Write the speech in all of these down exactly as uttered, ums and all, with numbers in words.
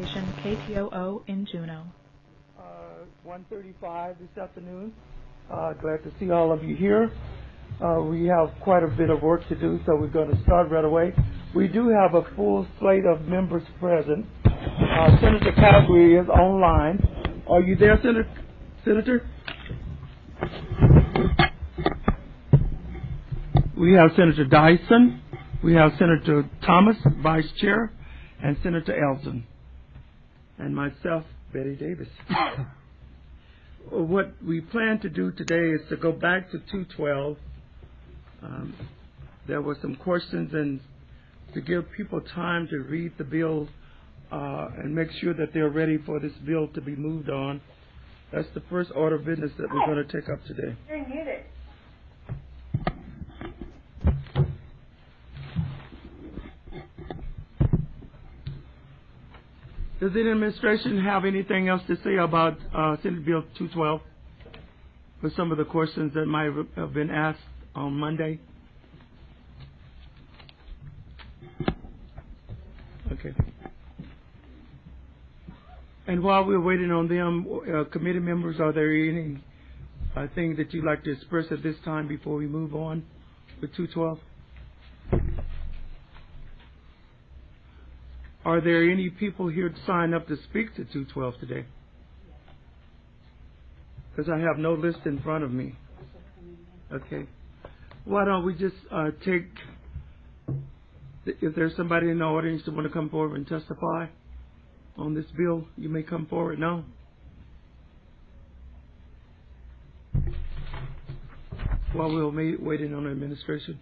station K T O O in Juneau. Uh, one thirty-five this afternoon. Uh, glad to see all of you here. Uh, we have quite a bit of work to do, so we're going to start right away. We do have a full slate of members present. Uh, Senator Caffrey is online. Are you there, Senator? Senator? We have Senator Dyson. We have Senator Thomas, Vice Chair, and Senator Elton, and myself, Betty Davis. What we plan to do today is to go back to two twelve. Um, there were some questions, and to give people time to read the bill uh, and make sure that they're ready for this bill to be moved on. That's the first order of business that we're going to take up today. You're muted. Does the administration have anything else to say about uh, Senate Bill two twelve? For some of the questions that might have been asked on Monday? Okay. And while we're waiting on them, uh, committee members, are there any uh, thing that you'd like to express at this time before we move on with two twelve? Are there any people here to sign up to speak to two twelve today? Because I have no list in front of me. Okay. Why don't we just uh, take, if there's somebody in the audience that want to come forward and testify on this bill, you may come forward now. While we're waiting on the administration.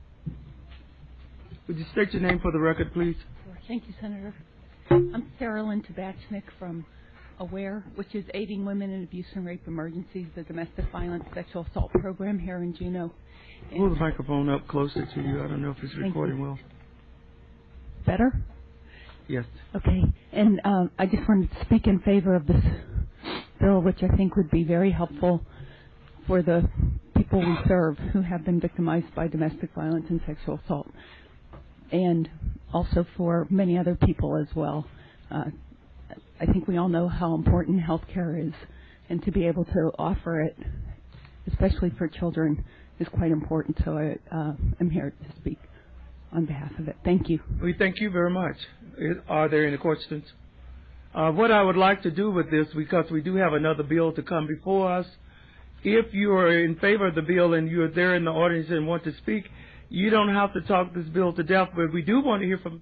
Would you state your name for the record, please? Thank you, Senator. I'm Sarah Lynn Tabachnik from AWARE, which is Aiding Women in Abuse and Rape Emergencies, the domestic violence sexual assault program here in Juneau. And pull the microphone up closer to you. I don't know if it's recording well. Better? Yes. Okay. And um, I just wanted to speak in favor of this bill, which I think would be very helpful for the people we serve who have been victimized by domestic violence and sexual assault, and also for many other people as well. Uh, I think we all know how important health care is, and to be able to offer it, especially for children, is quite important. So I uh, am here to speak on behalf of it. Thank you. We thank you very much. Are there any questions? Uh, what I would like to do with this, because we do have another bill to come before us, if you are in favor of the bill and you're there in the audience and want to speak, you don't have to talk this bill to death, but we do want to hear from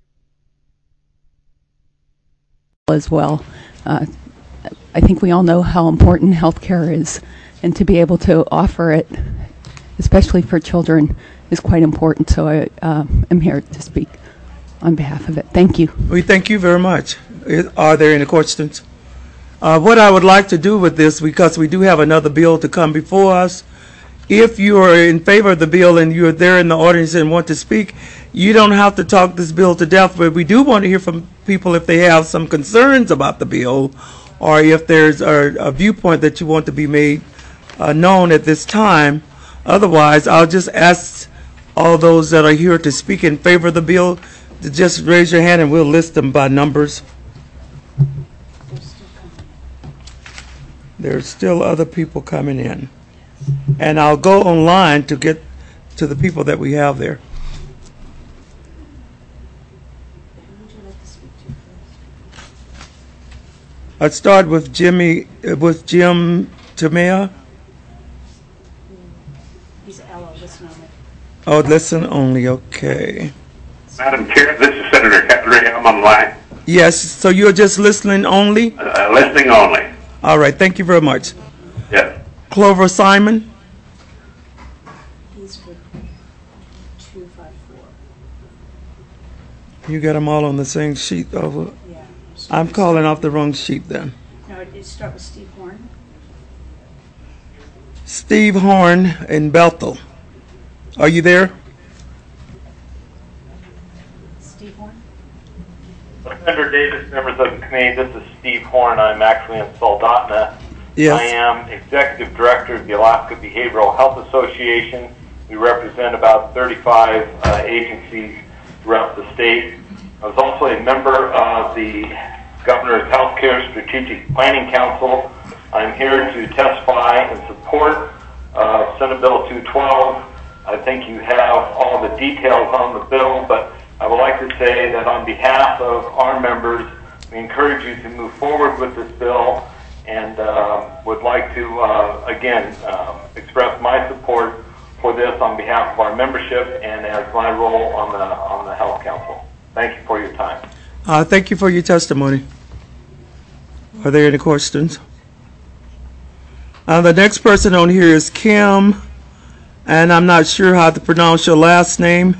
as well. Uh, I think we all know how important health care is, and to be able to offer it, especially for children, is quite important. So I uh, am here to speak on behalf of it. Thank you. We thank you very much. Are there any questions? Uh, what I would like to do with this, because we do have another bill to come before us, if you are in favor of the bill and you're there in the audience and want to speak, you don't have to talk this bill to death, but we do want to hear from people if they have some concerns about the bill, or if there's a, a viewpoint that you want to be made uh, known at this time. Otherwise, I'll just ask all those that are here to speak in favor of the bill to just raise your hand and we'll list them by numbers. There's still other people coming in. And I'll go online to get to the people that we have there. I'd start with Jimmy, uh, with Jim Tamea. He's L O, listen only. Oh, listen only, okay. Madam Chair, this is Senator Caffrey. I'm online. Yes, so you're just listening only? Uh, listening only. All right, thank you very much. Yes. Clover Simon? He's with two five four. You got them all on the same sheet over? Yeah. I'm calling off the wrong sheet then. No, it, it start with Steve Horn. Steve Horn in Bethel. Are you there? Steve Horn? Senator Davis, members of the committee, this is Steve Horn. I'm actually in Soldotna. Yes. I am Executive Director of the Alaska Behavioral Health Association. We represent about thirty-five uh, agencies throughout the state. I was also a member of the Governor's Healthcare Strategic Planning Council. I'm here to testify in support of Senate Bill two twelve. I think you have all the details on the bill, but I would like to say that on behalf of our members, we encourage you to move forward with this bill, and uh, would like to, uh, again, uh, express my support for this on behalf of our membership and as my role on the on the Health Council. Thank you for your time. Uh, thank you for your testimony. Are there any questions? Uh, the next person on here is Kim, and I'm not sure how to pronounce your last name.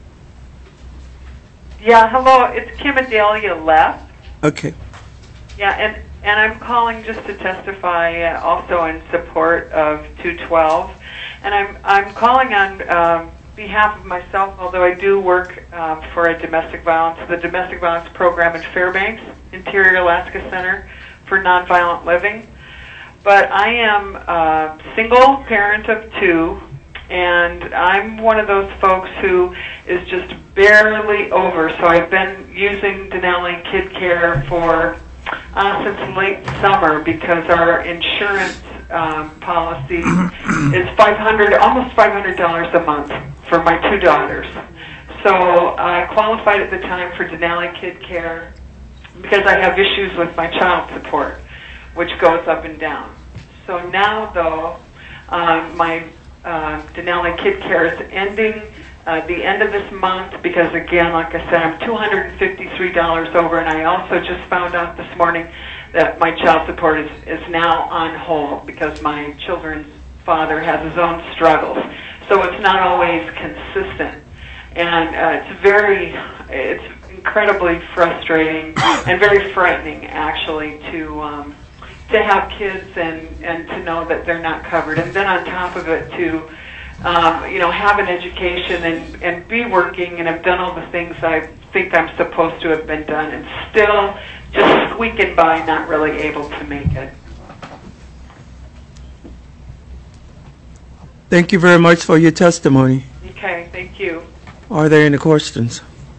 Yeah, hello, it's Kim Adelia Left. Okay. Yeah, and, and I'm calling just to testify uh, also in support of two twelve. And I'm, I'm calling on um, behalf of myself, although I do work um, for a domestic violence, the domestic violence program in Fairbanks, Interior Alaska Center for Nonviolent Living. But I am a single parent of two, and I'm one of those folks who is just barely over. So I've been using Denali Kid Care for uh, since late summer because our insurance um, policy is five hundred, almost five hundred dollars a month for my two daughters. So I qualified at the time for Denali Kid Care because I have issues with my child support, which goes up and down. So now, though, um, my uh, Denali Kid Care is ending uh, the end of this month because, again, like I said, I'm two hundred fifty-three dollars over, and I also just found out this morning that my child support is, is now on hold because my children's father has his own struggles. So it's not always consistent. And uh, it's very, it's incredibly frustrating and very frightening, actually, to um, to have kids and, and to know that they're not covered. And then on top of it, to um, you know, have an education and, and be working and have done all the things I think I'm supposed to have been done, and still just squeaking by, not really able to make it. Thank you very much for your testimony. Okay, thank you. Are there any questions?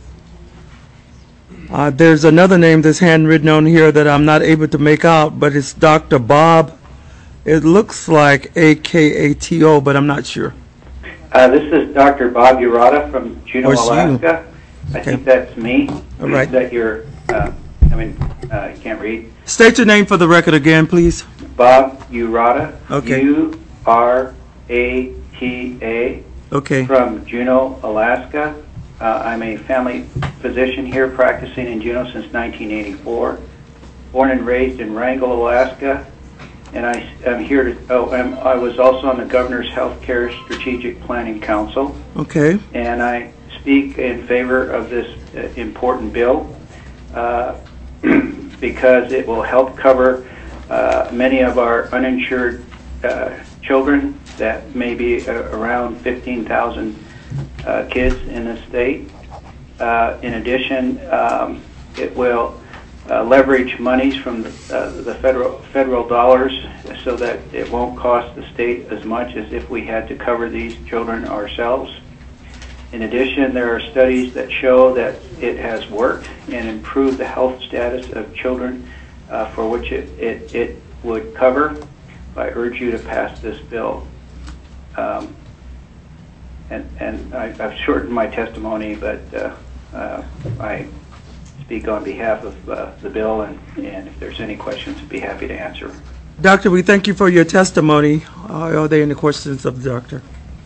Uh, there's another name that's handwritten on here that I'm not able to make out, but it's Doctor Bob. It looks like A K A T O, but I'm not sure. Uh, this is Doctor Bob Urata from Juneau, Or it's you. Alaska. I Okay. think that's me. All right. Is that your, uh, I mean, uh, you can't read. State your name for the record again, please. Bob Urata. Okay. U R A T A. Okay. From Juneau, Alaska. Uh, I'm a family physician here practicing in Juneau since nineteen eighty-four. Born and raised in Wrangell, Alaska. And I am here to, oh, I'm, I was also on the Governor's Healthcare Strategic Planning Council. Okay. And I speak in favor of this uh, important bill uh, because it will help cover uh, many of our uninsured uh, children, that may be uh, around fifteen thousand uh, kids in the state. Uh, in addition, um, it will uh, leverage monies from the, uh, the federal federal dollars so that it won't cost the state as much as if we had to cover these children ourselves. In addition, there are studies that show that it has worked and improved the health status of children uh, for which it, it, it would cover. I urge you to pass this bill. Um, and and I, I've shortened my testimony, but uh, uh, I speak on behalf of uh, the bill, and, and if there's any questions, I'd be happy to answer. Doctor, we thank you for your testimony. Uh, are there any questions of the doctor?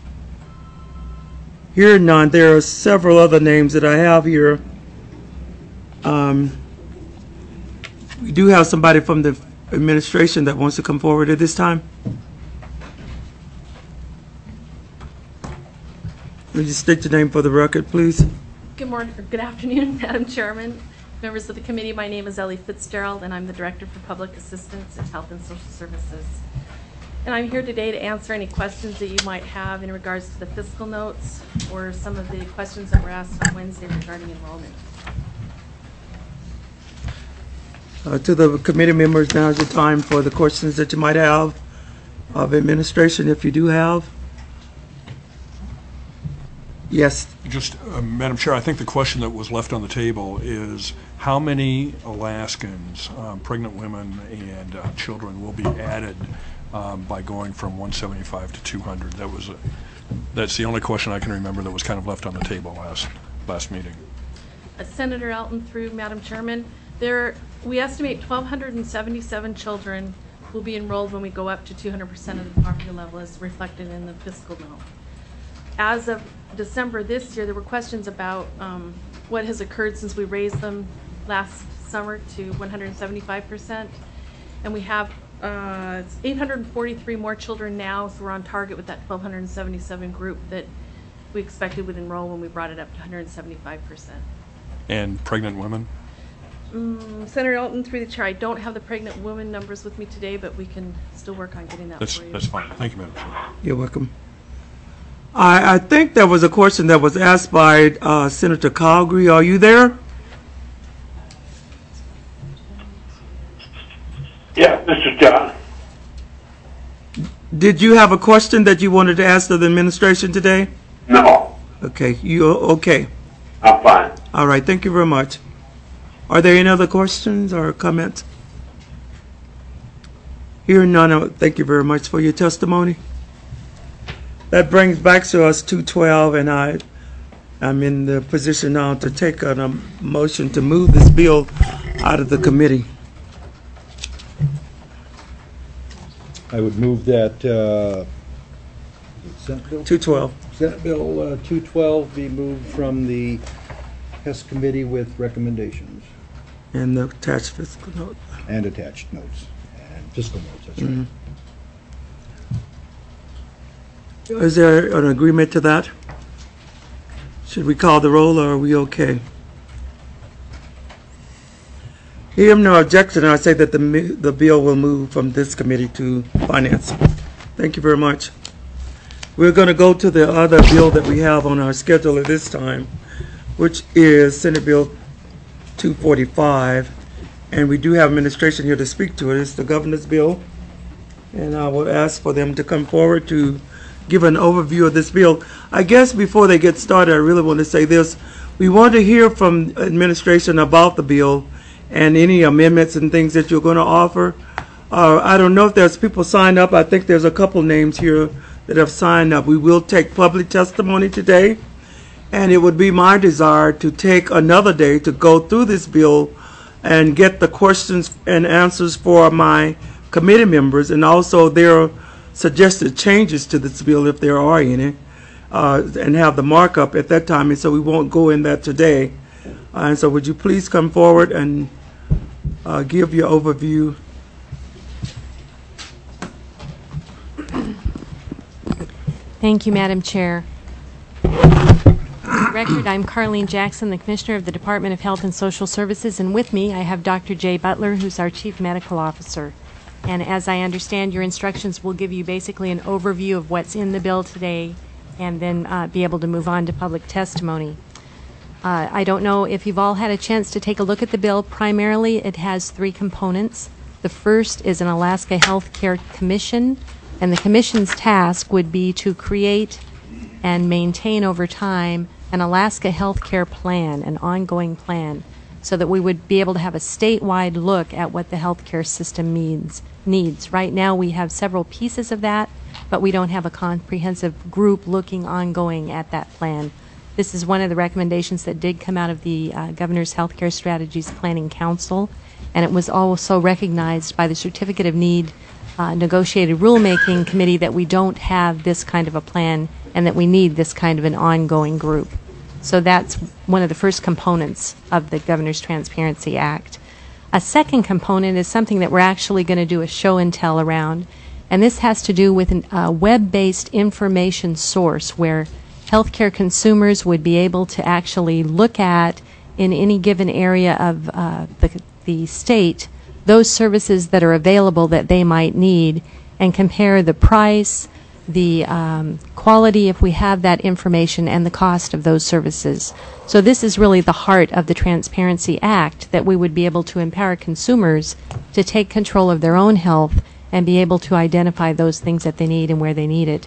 Hearing none, there are several other names that I have here. Um, we do have somebody from the administration that wants to come forward at this time. Would you state your name for the record, please? Good morning, or good afternoon, Madam Chairman, members of the committee. My name is Ellie Fitzgerald, and I'm the Director for Public Assistance at Health and Social Services. And I'm here today to answer any questions that you might have in regards to the fiscal notes or some of the questions that were asked on Wednesday regarding enrollment. Uh, to the committee members, now is the time for the questions that you might have of administration, if you do have. Yes. Just, uh, Madam Chair, I think the question that was left on the table is how many Alaskans, um, pregnant women and uh, children, will be added um, by going from one seventy-five to two hundred? That was a, that's the only question I can remember that was kind of left on the table last last meeting. Uh, Senator Elton, through Madam Chairman, there we estimate one thousand two hundred seventy-seven children will be enrolled when we go up to two hundred percent of the poverty level, as reflected in the fiscal note. As of December this year, there were questions about um, what has occurred since we raised them last summer to one hundred seventy-five percent, and we have uh, eight hundred forty-three more children now, so we're on target with that one thousand two hundred seventy-seven group that we expected would enroll when we brought it up to one hundred seventy-five percent. And pregnant women? Um, Senator Elton, through the chair, I don't have the pregnant women numbers with me today, but we can still work on getting that That's, for you. that's fine. Thank you, Madam Chair. You're welcome. I, I think there was a question that was asked by uh, Senator Calgary. Are you there? Yeah, this is John. Did you have a question that you wanted to ask of the administration today? No, Okay, you okay? I'm fine. All right, thank you very much. Are there any other questions or comments? Hearing none, uh, thank you very much for your testimony. That brings back to us two twelve, and I, I'm in the position now to take a um, motion to move this bill out of the committee. I would move that uh, Senate Bill two twelve. Senate Bill uh, two twelve be moved from the Hess Committee with recommendations And the attached fiscal note. and attached notes and fiscal notes. That's right. Mhm. Is there an agreement to that? Should we call the roll, or are we okay? Hearing no objection, I say that the mi- the bill will move from this committee to finance. Thank you very much. We're going to go to the other bill that we have on our schedule at this time, which is Senate Bill two forty-five, and we do have administration here to speak to it. It's the governor's bill, and I will ask for them to come forward to give an overview of this bill. I guess before they get started, I really want to say this. We want to hear from administration about the bill and any amendments and things that you're going to offer. Uh, I don't know if there's people signed up. I think there's a couple names here that have signed up. We will take public testimony today, and it would be my desire to take another day to go through this bill and get the questions and answers for my committee members, and also their suggested changes to this bill, if there are any, uh, and have the markup at that time, and so we won't go in that today. Uh, and so would you please come forward and uh, give your overview? Thank you, Madam Chair. For the record, I'm Carlene Jackson, the Commissioner of the Department of Health and Social Services, and with me I have Doctor Jay Butler, who's our Chief Medical Officer. And as I understand, your instructions will give you basically an overview of what's in the bill today, and then uh, be able to move on to public testimony. Uh, I don't know if you've all had a chance to take a look at the bill. Primarily, it has three components. The first is an Alaska Health Care Commission, and the Commission's task would be to create and maintain over time an Alaska Health Care Plan, an ongoing plan, so that we would be able to have a statewide look at what the healthcare system needs. needs. Right now we have several pieces of that, but we don't have a comprehensive group looking ongoing at that plan. This is one of the recommendations that did come out of the uh, Governor's Healthcare Strategies Planning Council, and it was also recognized by the Certificate of Need uh, Negotiated Rulemaking Committee that we don't have this kind of a plan and that we need this kind of an ongoing group. So that's one of the first components of the Governor's Transparency Act. A second component is something that we're actually going to do a show and tell around, and this has to do with a uh, web-based information source where healthcare consumers would be able to actually look at, in any given area of uh, the, the state, those services that are available that they might need, and compare the price, the um, quality, if we have that information, and the cost of those services. So this is really the heart of the Transparency Act, that we would be able to empower consumers to take control of their own health and be able to identify those things that they need and where they need it.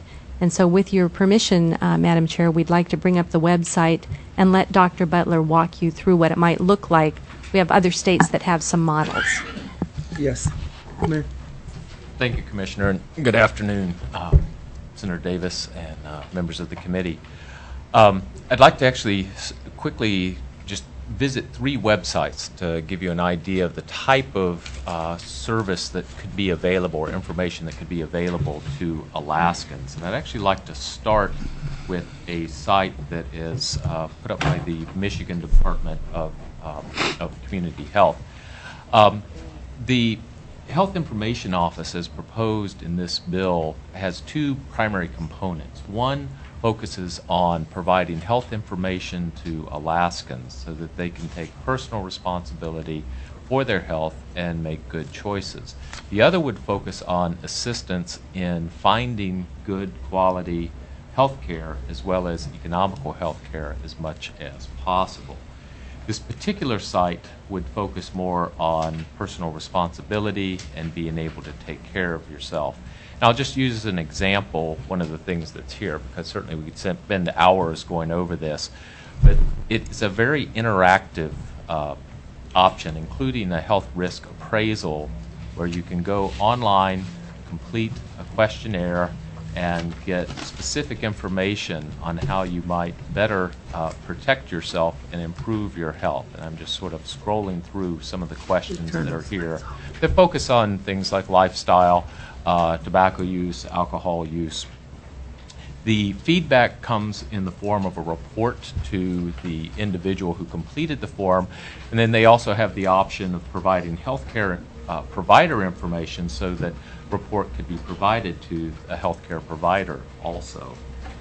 And so with your permission, uh, Madam Chair, we'd like to bring up the website and let Doctor Butler walk you through what it might look like. We have other states that have some models. Yes. Mayor. Thank you, Commissioner, and good afternoon, uh, Senator Davis and uh, members of the committee. Um, I'd like to actually s quickly just visit three websites to give you an idea of the type of uh, service that could be available or information that could be available to Alaskans. And I'd actually like to start with a site that is uh, put up by the Michigan Department of, um, of Community Health. Um, the Health Information Office, as proposed in this bill, has two primary components. One focuses on providing health information to Alaskans so that they can take personal responsibility for their health and make good choices. The other would focus on assistance in finding good quality health care as well as economical health care as much as possible. This particular site would focus more on personal responsibility and being able to take care of yourself. And I'll just use as an example one of the things that's here, because certainly we could spend hours going over this, but it's a very interactive uh, option, including a health risk appraisal, where you can go online, complete a questionnaire, and get specific information on how you might better uh, protect yourself and improve your health. And I'm just sort of scrolling through some of the questions that are here that focus on things like lifestyle, uh, tobacco use, alcohol use. The feedback comes in the form of a report to the individual who completed the form, and then they also have the option of providing healthcare uh, provider information so that report could be provided to a healthcare provider also.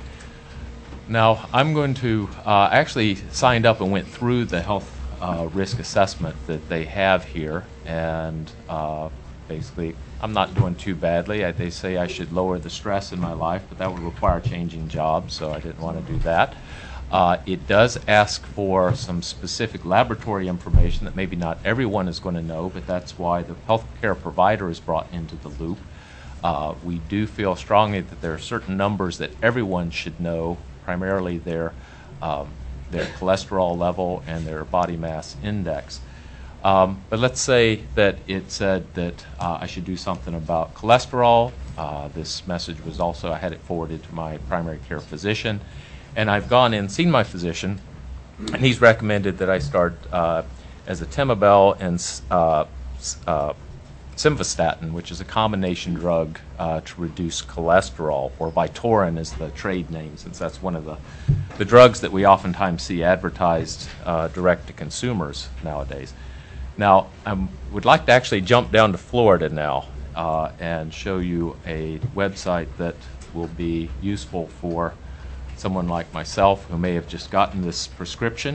Now, I'm going to uh, actually signed up and went through the health uh, risk assessment that they have here, and uh, basically I'm not doing too badly. I, they say I should lower the stress in my life, but that would require changing jobs, so I didn't want to do that. Uh, it does ask for some specific laboratory information that maybe not everyone is going to know, but that's why the healthcare provider is brought into the loop. Uh, we do feel strongly that there are certain numbers that everyone should know, primarily their, um, their cholesterol level and their body mass index. Um, but let's say that it said that uh, I should do something about cholesterol. Uh, this message was also, I had it forwarded to my primary care physician. And I've gone and seen my physician, and he's recommended that I start uh, as a Temabel and uh, uh, Simvastatin, which is a combination drug uh, to reduce cholesterol, or Vytorin is the trade name, since that's one of the, the drugs that we oftentimes see advertised uh, direct to consumers nowadays. Now, I would like to actually jump down to Florida now uh, and show you a website that will be useful for someone like myself who may have just gotten this prescription.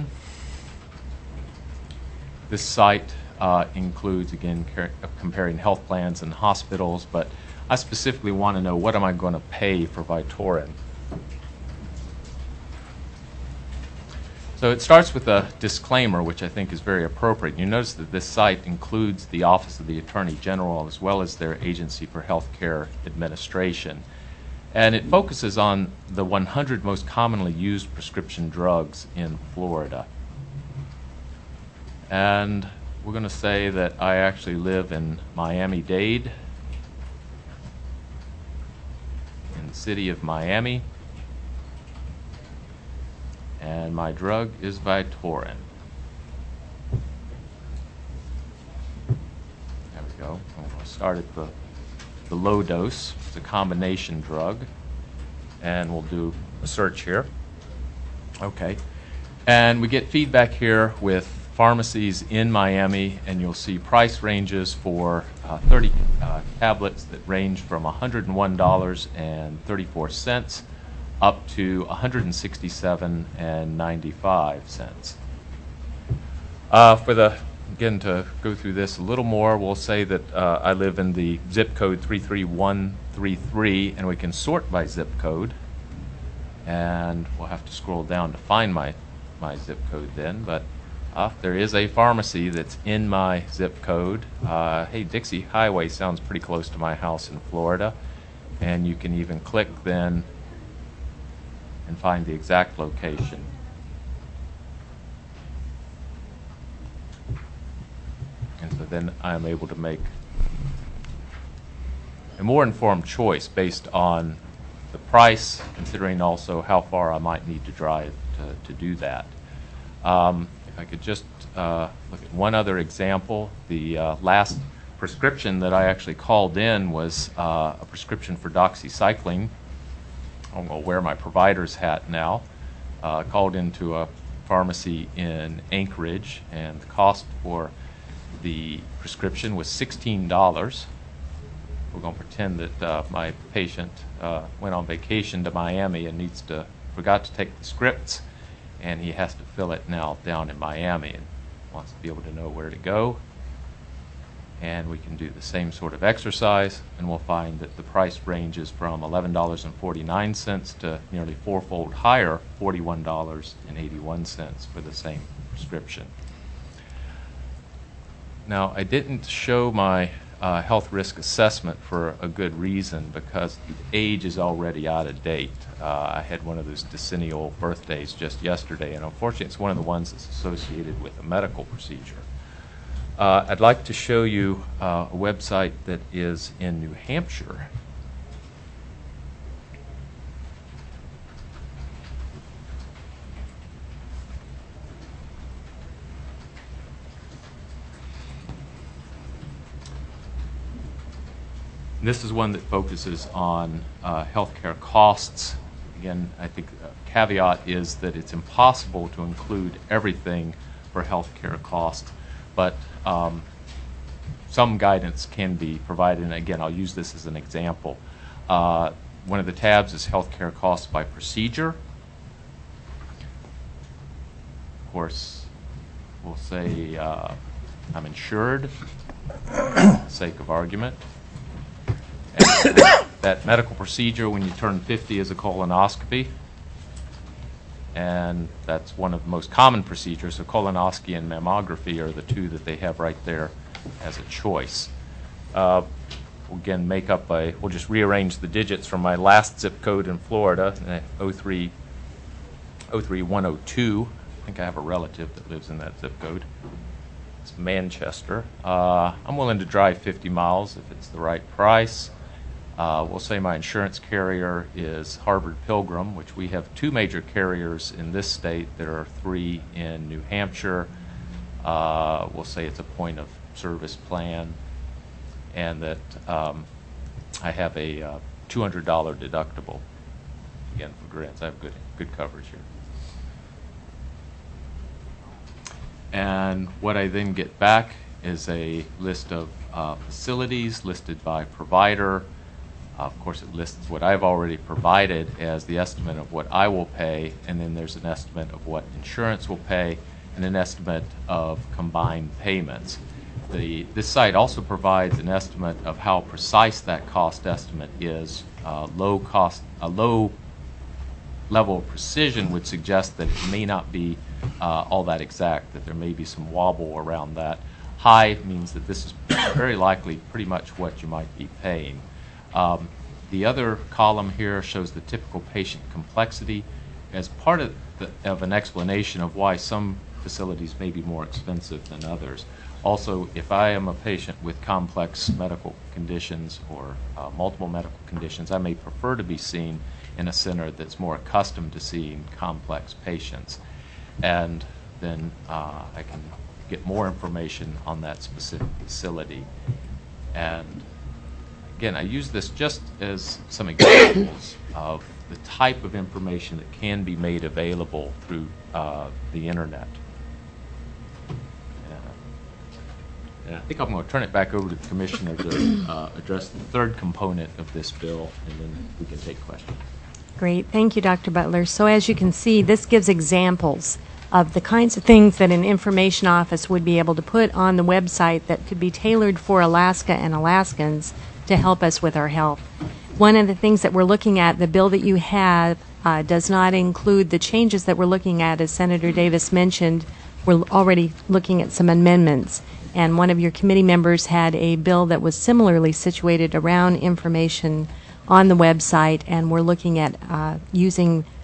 This site uh, includes, again, comparing health plans and hospitals, but I specifically want to know, what am I going to pay for Vytorin? So it starts with a disclaimer, which I think is very appropriate. You notice that this site includes the Office of the Attorney General as well as their Agency for Healthcare Administration. And it focuses on the one hundred most commonly used prescription drugs in Florida. And we're going to say that I actually live in Miami-Dade, in the city of Miami, and my drug is Vytorin. There we go. I'm going to start at the the low dose. It's a combination drug, and we'll do a search here. Okay, and we get feedback here with pharmacies in Miami, and you'll see price ranges for uh, thirty uh, tablets that range from one hundred one dollars and thirty-four cents up to one hundred sixty-seven dollars and ninety-five cents. Uh, for the Again, to go through this a little more, we'll say that uh, I live in the zip code three three one three three, and we can sort by zip code. And we'll have to scroll down to find my, my zip code then, but uh, there is a pharmacy that's in my zip code. Uh, hey, Dixie Highway sounds pretty close to my house in Florida. And you can even click then and find the exact location. And so then I'm able to make a more informed choice based on the price, considering also how far I might need to drive to, to do that. Um, if I could just uh, look at one other example, the uh, last prescription that I actually called in was uh, a prescription for doxycycline. I'm going to wear my provider's hat now. Uh, called into a pharmacy in Anchorage, and the cost for the prescription was sixteen dollars. We're going to pretend that uh, my patient uh, went on vacation to Miami and needs to forgot to take the scripts, and he has to fill it now down in Miami and wants to be able to know where to go. And we can do the same sort of exercise, and we'll find that the price ranges from eleven dollars and forty-nine cents to nearly fourfold higher, forty-one dollars and eighty-one cents for the same prescription. Now, I didn't show my uh, health risk assessment for a good reason, because the age is already out of date. Uh, I had one of those decennial birthdays just yesterday, and unfortunately it's one of the ones that's associated with a medical procedure. Uh, I'd like to show you uh, a website that is in New Hampshire. This is one that focuses on uh, healthcare costs. Again, I think a caveat is that it's impossible to include everything for healthcare costs, but um, some guidance can be provided. And again, I'll use this as an example. Uh, one of the tabs is healthcare costs by procedure. Of course, we'll say uh, I'm insured, for the sake of argument. And that medical procedure when you turn fifty is a colonoscopy, and that's one of the most common procedures. So colonoscopy and mammography are the two that they have right there as a choice. Uh, we'll again make up a, we'll just rearrange the digits from my last zip code in Florida, oh three one oh two. I think I have a relative that lives in that zip code. It's Manchester. Uh, I'm willing to drive fifty miles if it's the right price. Uh, we'll say my insurance carrier is Harvard Pilgrim, which we have two major carriers in this state. There are three in New Hampshire. Uh, we'll say it's a point of service plan, and that um, I have a uh, two hundred dollar deductible. Again, for grants, I have good good coverage here. And what I then get back is a list of uh, facilities listed by provider. Uh, of course, it lists what I've already provided as the estimate of what I will pay, and then there's an estimate of what insurance will pay, and an estimate of combined payments. The, this site also provides an estimate of how precise that cost estimate is. Uh, low cost, a low level of precision would suggest that it may not be uh, all that exact, that there may be some wobble around that. High means that this is very likely pretty much what you might be paying. Um, the other column here shows the typical patient complexity as part of, the, of an explanation of why some facilities may be more expensive than others. Also, if I am a patient with complex medical conditions or uh, multiple medical conditions, I may prefer to be seen in a center that's more accustomed to seeing complex patients. And then uh, I can get more information on that specific facility. And again, I use this just as some examples of the type of information that can be made available through uh, the internet. And I think I'm going to turn it back over to the Commissioner to uh, address the third component of this bill, and then we can take questions. Great. Thank you, Doctor Butler. So as you can see, this gives examples of the kinds of things that an information office would be able to put on the website that could be tailored for Alaska and Alaskans to help us with our health. One of the things that we're looking at, the bill that you have, uh, does not include the changes that we're looking at. As Senator Davis mentioned, we're already looking at some amendments. And one of your committee members had a bill that was similarly situated around information on the website, and we're looking at uh, using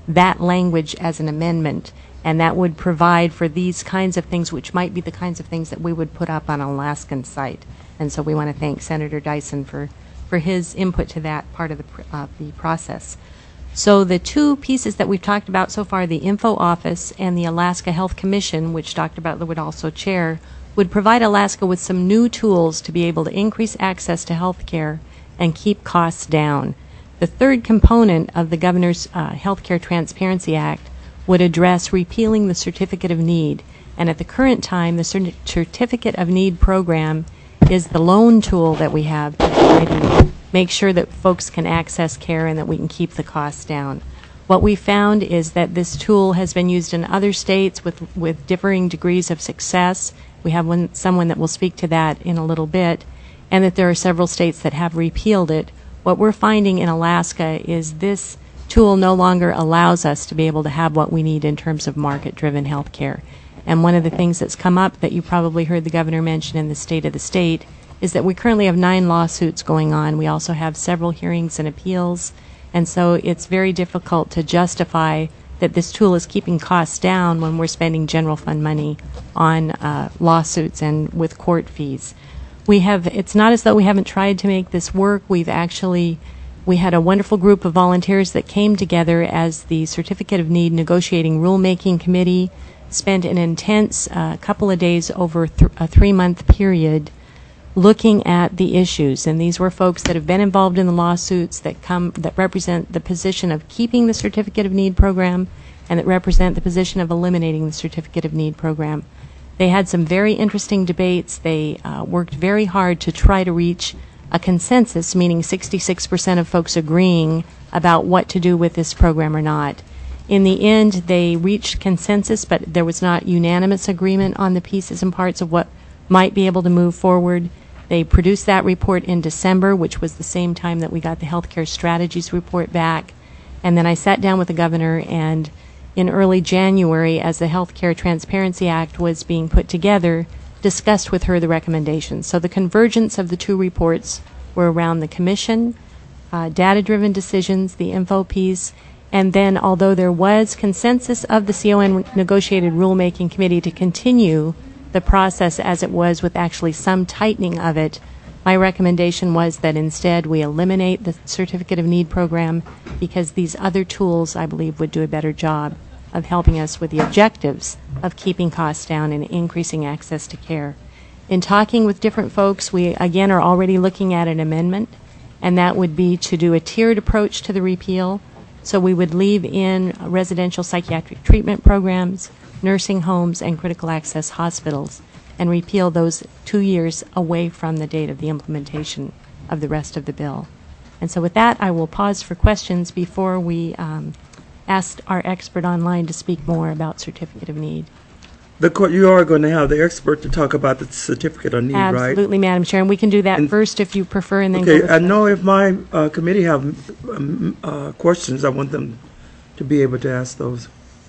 that language as an amendment, and that would provide for these kinds of things, which might be the kinds of things that we would put up on an Alaskan site. And so we want to thank Senator Dyson for, for his input to that part of the, pr- uh, the process. So the two pieces that we've talked about so far, the Info Office and the Alaska Health Commission, which Doctor Butler would also chair, would provide Alaska with some new tools to be able to increase access to health care and keep costs down. The third component of the Governor's uh, Healthcare Transparency Act would address repealing the Certificate of Need. And at the current time, the Cer- Certificate of Need program is the loan tool that we have to try to make sure that folks can access care and that we can keep the costs down. What we found is that this tool has been used in other states with, with differing degrees of success. We have one, someone that will speak to that in a little bit, and that there are several states that have repealed it. What we're finding in Alaska is this tool no longer allows us to be able to have what we need in terms of market-driven health care. And one of the things that's come up that you probably heard the governor mention in the State of the State is that we currently have nine lawsuits going on. We also have several hearings and appeals, and so it's very difficult to justify that this tool is keeping costs down when we're spending general fund money on uh, lawsuits and with court fees. We have, it's not as though we haven't tried to make this work. We've actually, we had a wonderful group of volunteers that came together as the Certificate of Need Negotiating Rulemaking Committee, spent an intense uh, couple of days over th- a three-month period looking at the issues. And these were folks that have been involved in the lawsuits that come, that represent the position of keeping the Certificate of Need program and that represent the position of eliminating the Certificate of Need program. They had some very interesting debates. They uh, worked very hard to try to reach a consensus, meaning sixty-six percent of folks agreeing about what to do with this program or not. In the end, they reached consensus, but there was not unanimous agreement on the pieces and parts of what might be able to move forward. They produced that report in December, which was the same time that we got the Healthcare Strategies report back. And then I sat down with the governor, and in early January, as the Healthcare Transparency Act was being put together, discussed with her the recommendations. So the convergence of the two reports were around the commission, uh, data-driven decisions, the info piece, and then although there was consensus of the C O N negotiated rulemaking committee to continue the process as it was with actually some tightening of it, my recommendation was that instead we eliminate the Certificate of Need program because these other tools, I believe, would do a better job of helping us with the objectives of keeping costs down and increasing access to care. In talking with different folks, we again are already looking at an amendment, and that would be to do a tiered approach to the repeal. So we would leave in residential psychiatric treatment programs, nursing homes, and critical access hospitals, and repeal those two years away from the date of the implementation of the rest of the bill. And so with that, I will pause for questions before we um, ask our expert online to speak more about Certificate of Need. The court, you are going to have the expert to talk about the Certificate of Need, Absolutely, right? Absolutely, Madam Chair, and we can do that and first if you prefer, and then okay, go to I know if my uh, committee have um, uh, questions, I want them to be able to ask those.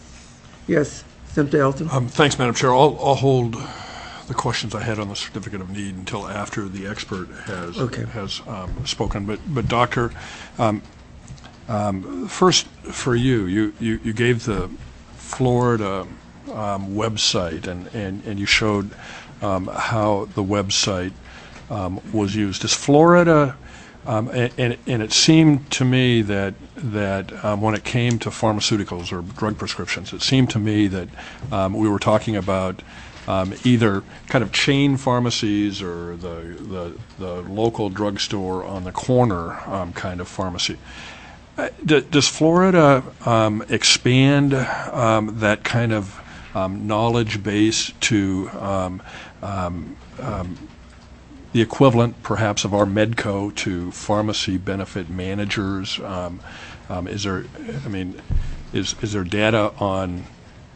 Yes, Senator Elton. Um, thanks, Madam Chair. I'll, I'll hold the questions I had on the Certificate of Need until after the expert has okay. has um, spoken. But, but Doctor, um, um, first for you, you, you, you gave the Florida um, website, and, and, and you showed um, how the website um, was used. Is Florida, um, and, and, and it seemed to me that that um, when it came to pharmaceuticals or drug prescriptions, it seemed to me that um, we were talking about Um, either kind of chain pharmacies or the the, the local drugstore on the corner um, kind of pharmacy. Uh, d- does Florida um, expand um, that kind of um, knowledge base to um, um, um, the equivalent, perhaps, of our Medco to pharmacy benefit managers? Um, um, is there, I mean, is is there data on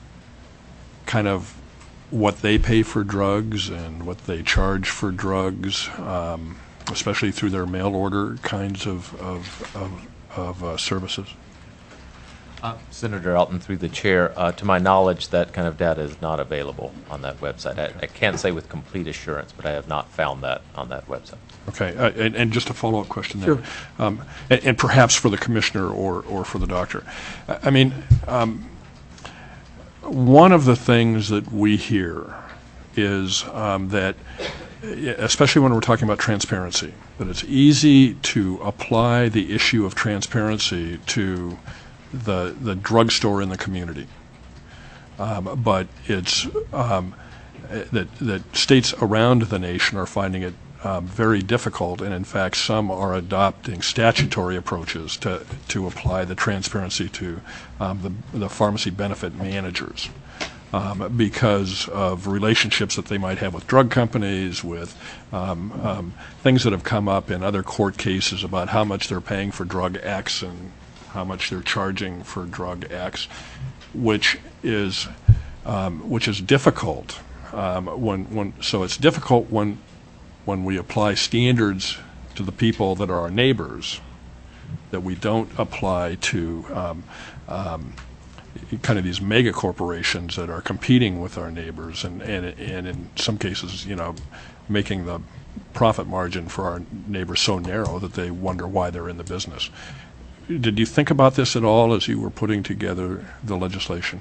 kind of what they pay for drugs and what they charge for drugs, um, especially through their mail order kinds of of, of, of uh, services? Uh, Senator Elton, through the chair, uh, to my knowledge, that kind of data is not available on that website. I, I can't say with complete assurance, but I have not found that on that website. Okay, uh, and, and just a follow-up question Sure. then, um, and, and perhaps for the commissioner or, or for the doctor. I, I mean, um, one of the things that we hear is um, that, especially when we're talking about transparency, that it's easy to apply the issue of transparency to the the drugstore in the community, um, but it's um, that that states around the nation are finding it um, very difficult, and in fact, some are adopting statutory approaches to to apply the transparency to um, the the pharmacy benefit managers. Um, because of relationships that they might have with drug companies, with um, um, things that have come up in other court cases about how much they're paying for drug X and how much they're charging for drug X, which is um, which is difficult. Um, when when so it's difficult when when we apply standards to the people that are our neighbors that we don't apply to um, um, kind of these mega corporations that are competing with our neighbors, and, and and in some cases, you know, making the profit margin for our neighbors so narrow that they wonder why they're in the business. Did you think about this at all as you were putting together the legislation?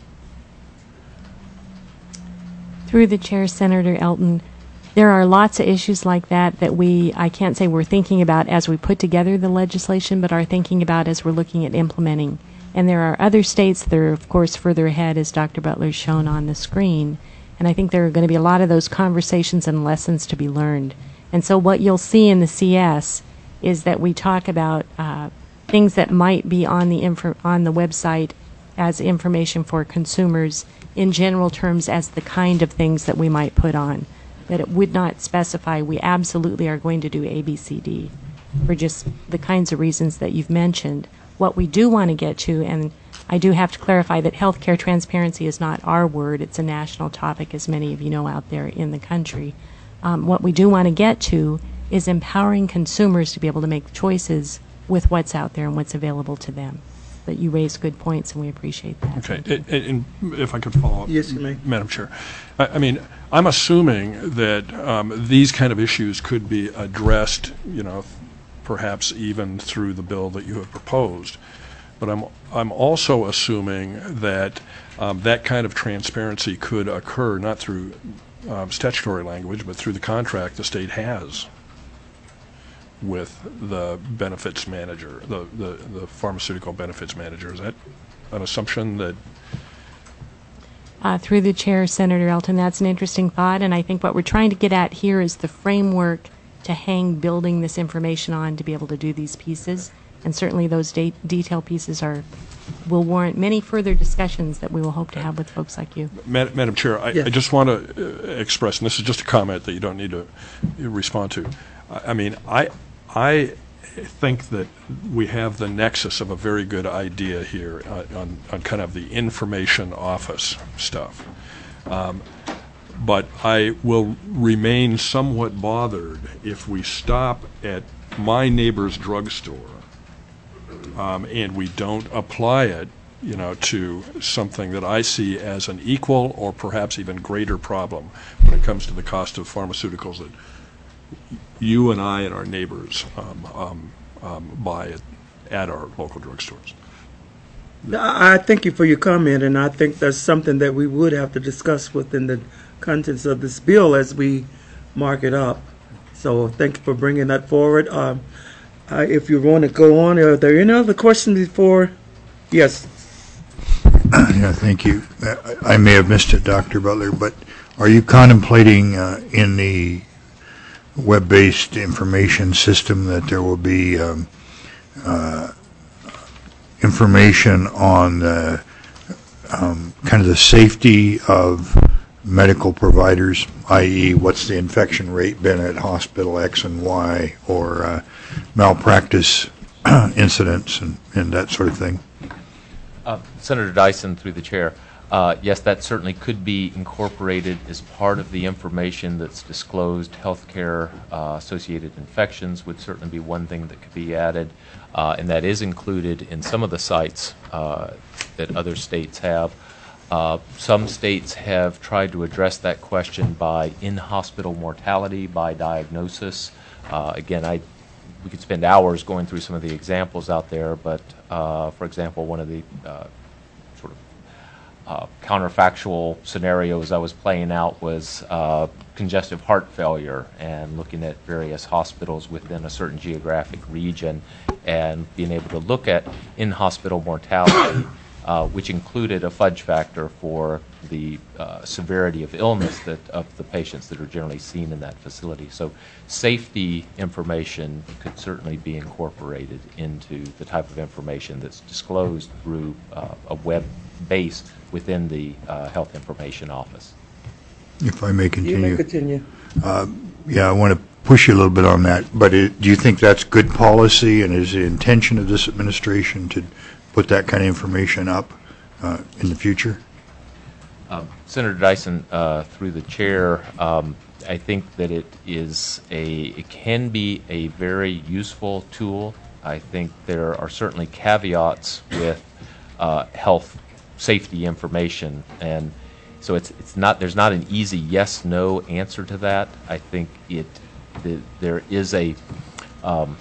Through the chair, Senator Elton, there are lots of issues like that that we, I can't say we're thinking about as we put together the legislation, but are thinking about as we're looking at implementing. And there are other states that are, of course, further ahead, as Doctor Butler's shown on the screen. And I think there are going to be a lot of those conversations and lessons to be learned. And so what you'll see in the C S is that we talk about uh, things that might be on the info on the website as information for consumers in general terms as the kind of things that we might put on. That it would not specify we absolutely are going to do A, B, C, D for just the kinds of reasons that you've mentioned. What we do want to get to, and I do have to clarify that healthcare transparency is not our word, it's a national topic, as many of you know out there in the country. Um, what we do want to get to is empowering consumers to be able to make choices with what's out there and what's available to them. But you raise good points, and we appreciate that. Okay, and, and if I could follow up, yes, you may, Madam Chair. I, I mean, I'm assuming that um, these kind of issues could be addressed, you know, perhaps even through the bill that you have proposed. But I'm I'm also assuming that um, that kind of transparency could occur not through um, statutory language, but through the contract the state has with the benefits manager, the, the, the pharmaceutical benefits manager. Is that an assumption that? Uh, through the chair, Senator Elton, that's an interesting thought, and I think what we're trying to get at here is the framework to hang building this information on to be able to do these pieces. And certainly those de detail pieces are will warrant many further discussions that we will hope to have with folks like you. Madam, Madam Chair, I, yes. I just want to uh, express, and this is just a comment that you don't need to respond to. I, I mean, I, I think that we have the nexus of a very good idea here uh, on, on kind of the information office stuff. Um, But I will remain somewhat bothered if we stop at my neighbor's drugstore um, and we don't apply it, you know, to something that I see as an equal or perhaps even greater problem when it comes to the cost of pharmaceuticals that you and I and our neighbors um, um, um, buy at, at our local drugstores. I I thank you for your comment, and I think that's something that we would have to discuss within the contents of this bill as we mark it up. So thank you for bringing that forward. Um, uh, if you want to go on, are there any other questions before? Yes. Yeah, thank you. I, I may have missed it, Doctor Butler, but are you contemplating uh, in the web-based information system that there will be um, uh, information on the um, kind of the safety of medical providers, that is what's the infection rate been at hospital X and Y, or uh, malpractice incidents and, and that sort of thing? Uh, Senator Dyson, through the chair, Uh, yes, that certainly could be incorporated as part of the information that's disclosed. Healthcare uh, associated infections would certainly be one thing that could be added, uh, and that is included in some of the sites uh, that other states have. Uh, some states have tried to address that question by in-hospital mortality by diagnosis. Uh, again, I we could spend hours going through some of the examples out there, but uh, for example, one of the uh, sort of uh, counterfactual scenarios I was playing out was uh, congestive heart failure, and looking at various hospitals within a certain geographic region and being able to look at in-hospital mortality, uh, which included a fudge factor for the uh, severity of illness that of the patients that are generally seen in that facility. So safety information could certainly be incorporated into the type of information that's disclosed through uh, a web base within the uh, Health Information Office. If I may continue. You may continue. Uh, yeah, I want to push you a little bit on that, but it, do you think that's good policy, and is the intention of this administration to put that kind of information up uh, in the future? Um, Senator Dyson, uh, through the chair, um, I think that it is a, it can be a very useful tool. I think there are certainly caveats with uh, health safety information, and so it's it's not there's not an easy yes no answer to that. I think it the, there is a um,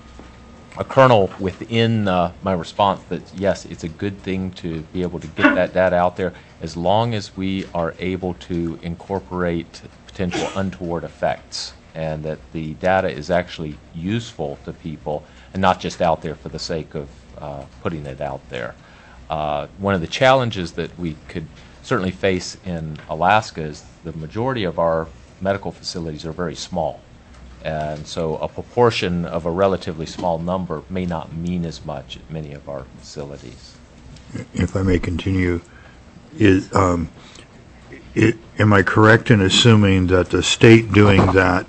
a kernel within uh, my response that yes, it's a good thing to be able to get that data out there, as long as we are able to incorporate potential untoward effects, and that the data is actually useful to people and not just out there for the sake of uh, putting it out there. Uh, one of the challenges that we could certainly face in Alaska is the majority of our medical facilities are very small. And so a proportion of a relatively small number may not mean as much at many of our facilities. If I may continue, is, um, it, am I correct in assuming that the state doing that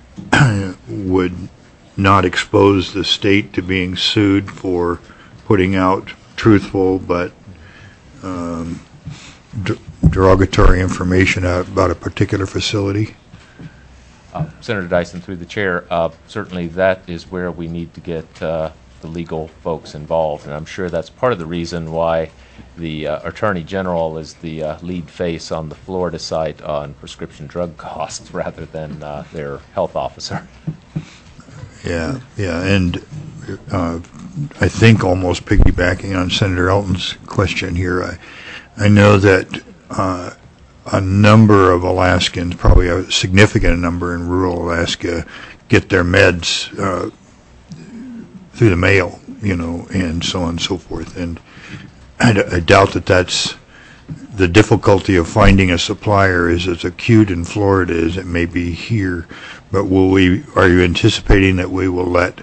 would not expose the state to being sued for putting out truthful but um, d derogatory information about a particular facility? Uh, Senator Dyson, through the chair, uh, certainly that is where we need to get uh, the legal folks involved, and I'm sure that's part of the reason why the uh, Attorney General is the uh, lead face on the Florida site on prescription drug costs rather than uh, their health officer. Yeah, yeah, and uh, I think almost piggybacking on Senator Elton's question here, I, I know that uh, a number of Alaskans, probably a significant number in rural Alaska, get their meds uh, through the mail, you know, and so on and so forth. And I, d I doubt that that's the difficulty of finding a supplier is as acute in Florida as it may be here. But will we? Are you anticipating that we will let,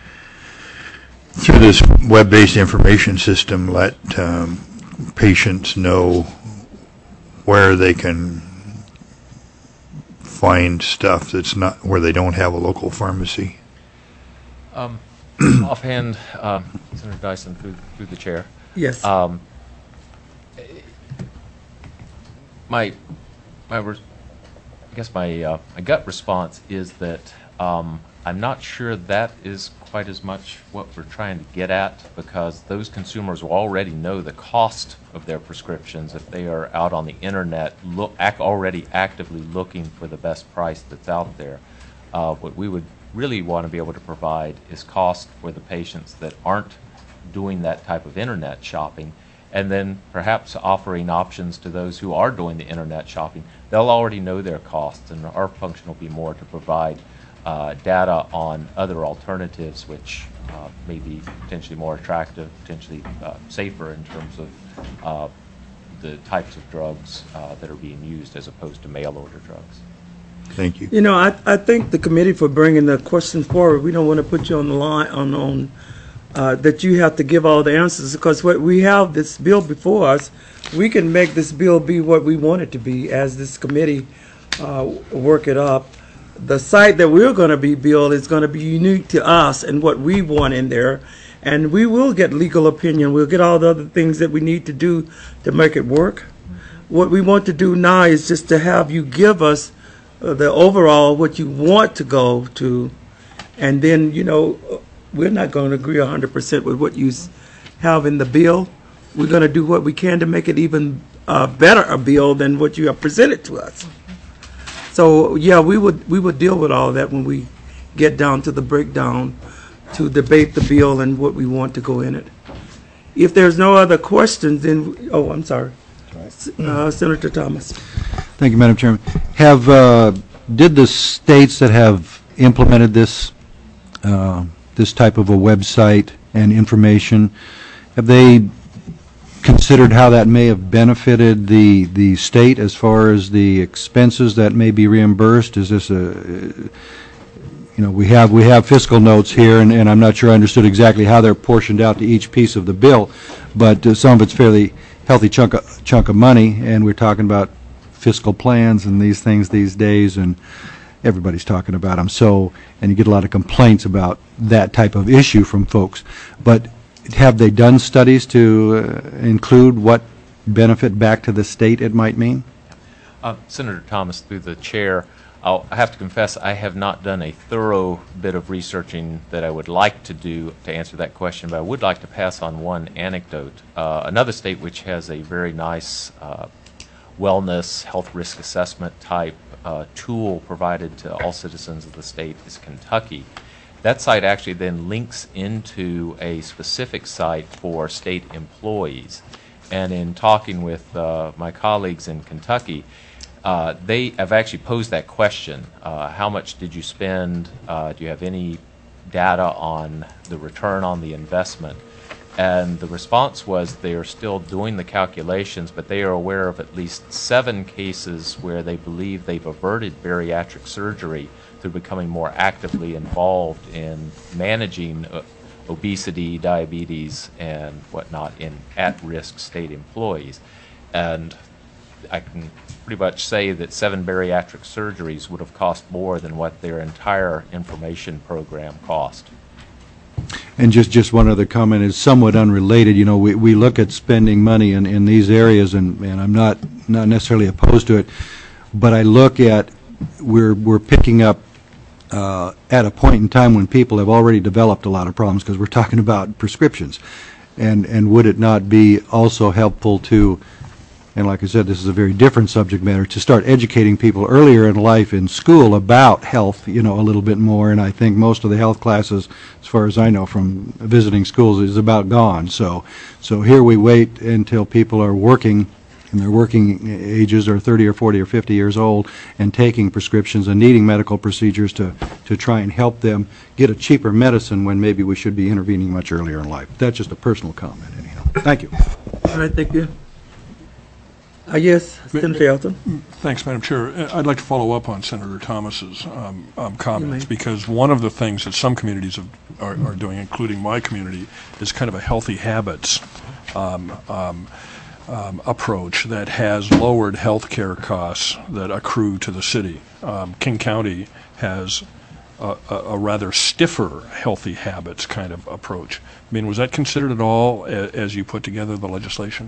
through this web-based information system, let um, patients know where they can find stuff that's not, where they don't have a local pharmacy? Um, offhand, um, Senator Dyson, through, through the chair. Yes. Um, my, my, I guess my, uh, my gut response is that um, I'm not sure that is quite as much what we're trying to get at, because those consumers will already know the cost of their prescriptions if they are out on the internet look, act, already actively looking for the best price that's out there. Uh, what we would really want to be able to provide is cost for the patients that aren't doing that type of internet shopping, and then perhaps offering options to those who are doing the internet shopping. They'll already know their costs, and our function will be more to provide uh, data on other alternatives which uh, may be potentially more attractive, potentially uh, safer in terms of uh, the types of drugs uh, that are being used as opposed to mail order drugs. Thank you. You know, I, I thank the committee for bringing the question forward. We don't want to put you on the line on, on uh, that you have to give all the answers, because what we have this bill before us, we can make this bill be what we want it to be as this committee uh, work it up. The site that we're going to be built is going to be unique to us and what we want in there, and we will get legal opinion. We'll get all the other things that we need to do to make it work. what we want to do now is just to have you give us uh, the overall, what you want to go to, and then, you know, we're not going to agree one hundred percent with what you s- have in the bill. We're going to do what we can to make it even uh, better a bill than what you have presented to us. So, yeah, we would we would deal with all of that when we get down to the breakdown to debate the bill and what we want to go in it. If there's no other questions, then, oh, I'm sorry. Uh, Senator Thomas. Thank you, Madam Chairman. Have, uh, did the states that have implemented this, uh, this type of a website and information, have they considered how that may have benefited the, the state as far as the expenses that may be reimbursed? Is this a, you know, we have, we have fiscal notes here, and, and I'm not sure I understood exactly how they're portioned out to each piece of the bill, but uh, some of it's fairly healthy chunk of, chunk of money, and we're talking about fiscal plans and these things these days, and everybody's talking about them. So, and you get a lot of complaints about that type of issue from folks. But have they done studies to uh, include what benefit back to the state it might mean? Uh, Senator Thomas, through the chair, I'll, I have to confess I have not done a thorough bit of researching that I would like to do to answer that question, but I would like to pass on one anecdote. Uh, another state which has a very nice uh, wellness, health risk assessment type uh, tool provided to all citizens of the state is Kentucky. That site actually then links into a specific site for state employees. And in talking with uh, my colleagues in Kentucky, uh, they have actually posed that question. Uh, how much did you spend? Uh, do you have any data on the return on the investment? And the response was they are still doing the calculations, but they are aware of at least seven cases where they believe they've averted bariatric surgery through becoming more actively involved in managing uh, obesity, diabetes, and whatnot in at-risk state employees. And I can pretty much say that seven bariatric surgeries would have cost more than what their entire information program cost. And just, just one other comment is somewhat unrelated. You know, we, we look at spending money in, in these areas, and, and I'm not, not necessarily opposed to it, but I look at we're, we're picking up uh, at a point in time when people have already developed a lot of problems, because we're talking about prescriptions. And, and would it not be also helpful to, and like I said, this is a very different subject matter, to start educating people earlier in life in school about health, you know, a little bit more. And I think most of the health classes, as far as I know from visiting schools, is about gone. So, so here we wait until people are working in their working ages, or thirty or forty or fifty years old, and taking prescriptions and needing medical procedures to, to try and help them get a cheaper medicine when maybe we should be intervening much earlier in life. That's just a personal comment, anyhow. Thank you. All right, thank you. Uh, yes, Senator Elton. Thanks, Madam Chair. Uh, I'd like to follow up on Senator Thomas's um, um, comments, because one of the things that some communities have, are, are doing, including my community, is kind of a healthy habits um, um, um, approach that has lowered health care costs that accrue to the city. Um, King County has a, a, a rather stiffer healthy habits kind of approach. I mean, was that considered at all a, as you put together the legislation?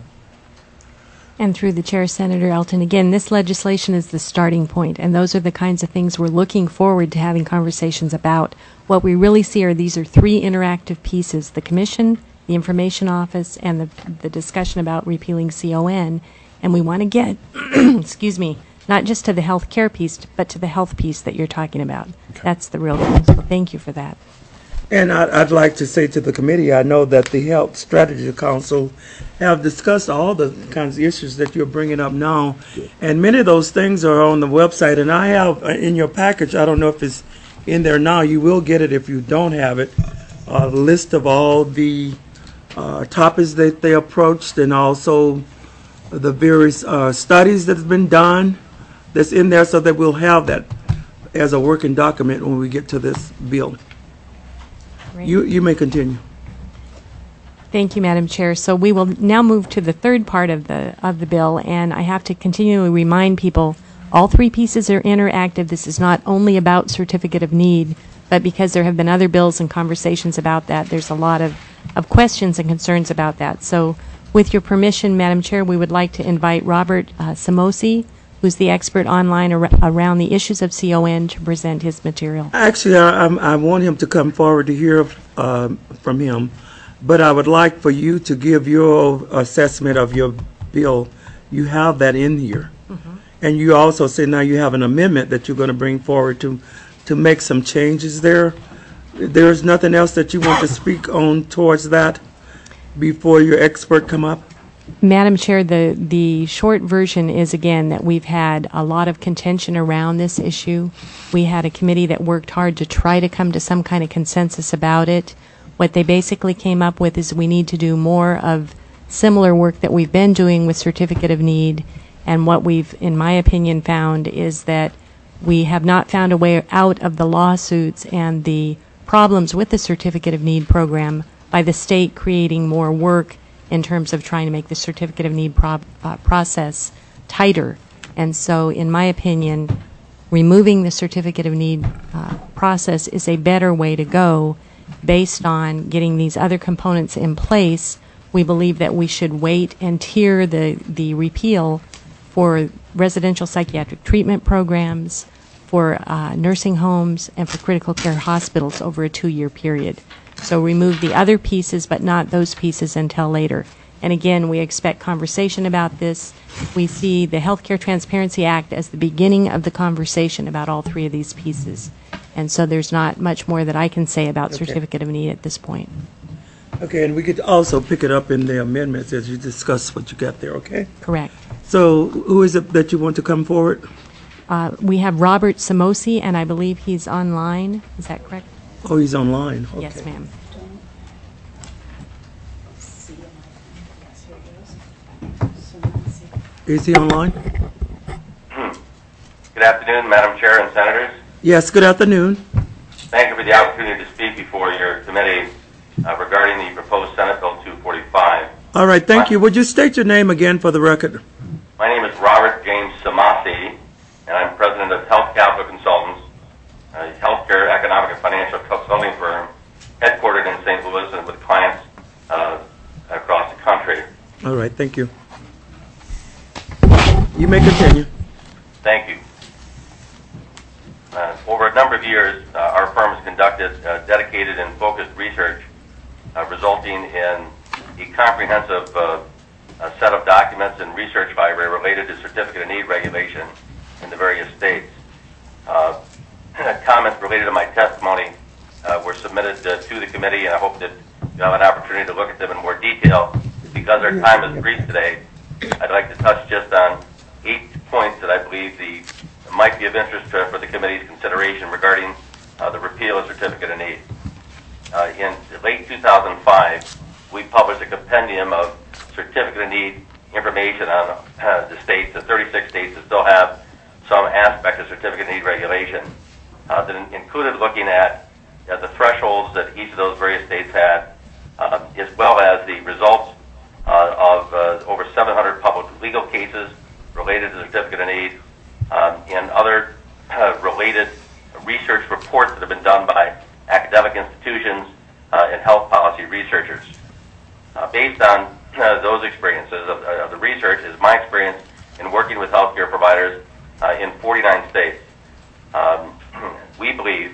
And through the chair, Senator Elton, again, this legislation is the starting point, and those are the kinds of things we're looking forward to having conversations about. What we really see are these are three interactive pieces: the commission, the information office, and the, the discussion about repealing C O N. And we want to get, excuse me, not just to the health care piece, but to the health piece that you're talking about. Okay. That's the real thing. So thank you for that. And I'd, I'd like to say to the committee, I know that the Health Strategy Council have discussed all the kinds of issues that you're bringing up now, and many of those things are on the website. And I have in your package, I don't know if it's in there now, you will get it if you don't have it, a list of all the uh, topics that they approached, and also the various uh, studies that's been done that's in there, so that we'll have that as a working document when we get to this bill. You, you may continue. Thank you, Madam Chair. So we will now move to the third part of the of the bill, and I have to continually remind people all three pieces are interactive. This is not only about certificate of need, but because there have been other bills and conversations about that, there's a lot of, of questions and concerns about that. So With your permission, Madam Chair, we would like to invite Robert uh, Samosi, who's the expert online ar around the issues of C O N, to present his material. Actually, I, I, I want him to come forward to hear uh, from him, but I would like for you to give your assessment of your bill. You have that in here. Mm-hmm. And you also said now you have an amendment that you're going to bring forward to, to make some changes there. There's nothing else that you want to speak on towards that before your expert come up? Madam Chair, the, the short version is, again, that we've had a lot of contention around this issue. We had a committee that worked hard to try to come to some kind of consensus about it. What they basically came up with is we need to do more of similar work that we've been doing with Certificate of Need, and what we've, in my opinion, found is that we have not found a way out of the lawsuits and the problems with the Certificate of Need program by the state creating more work in terms of trying to make the Certificate of Need pro uh, process tighter. And so, in my opinion, removing the Certificate of Need uh, process is a better way to go based on getting these other components in place. We believe that we should wait and tier the, the repeal for residential psychiatric treatment programs, for uh, nursing homes, and for critical care hospitals over a two-year period. So remove the other pieces, but not those pieces until later. And again, we expect conversation about this. We see the Healthcare Transparency Act as the beginning of the conversation about all three of these pieces. And so there's not much more that I can say about Okay. Certificate of Need at this point. Okay, and we could also pick it up in the amendments as you discuss what you got there, okay? Correct. So who is it that you want to come forward? Uh, we have Robert Samosi, and I believe he's online. Is that correct? Oh, he's online. Okay. Yes, ma'am. Is he online? Good afternoon, Madam Chair and Senators. Yes, good afternoon. Thank you for the opportunity to speak before your committee uh, regarding the proposed Senate Bill two forty-five. All right, thank you. Would you state your name again for the record? My name is Robert James Samasi, and I'm president of Health Capital Consultants, a healthcare, economic, and financial consulting firm headquartered in Saint Louis and with clients uh, across the country. All right, thank you. You may continue. Thank you. Uh, over a number of years, uh, our firm has conducted uh, dedicated and focused research, uh, resulting in a comprehensive uh, a set of documents and research library related to Certificate of Need regulation in the various states. Uh, comments related to my testimony uh, were submitted uh, to the committee, and I hope that you have an opportunity to look at them in more detail. Because our time is brief today, I'd like to touch just on eight points that I believe the might be of interest to, for the committee's consideration regarding uh, the repeal of Certificate of Need. Uh, in late two thousand five, we published a compendium of Certificate of Need information on uh, the states, the thirty-six states that still have some aspect of Certificate of Need regulation. Uh, that in- included looking at uh, the thresholds that each of those various states had, uh, as well as the results uh, of uh, over seven hundred public legal cases related to the Certificate of Need, um, and other uh, related research reports that have been done by academic institutions uh, and health policy researchers. Uh, based on uh, those experiences of, of the research is my experience in working with healthcare providers uh, in forty-nine states. Um, we believe,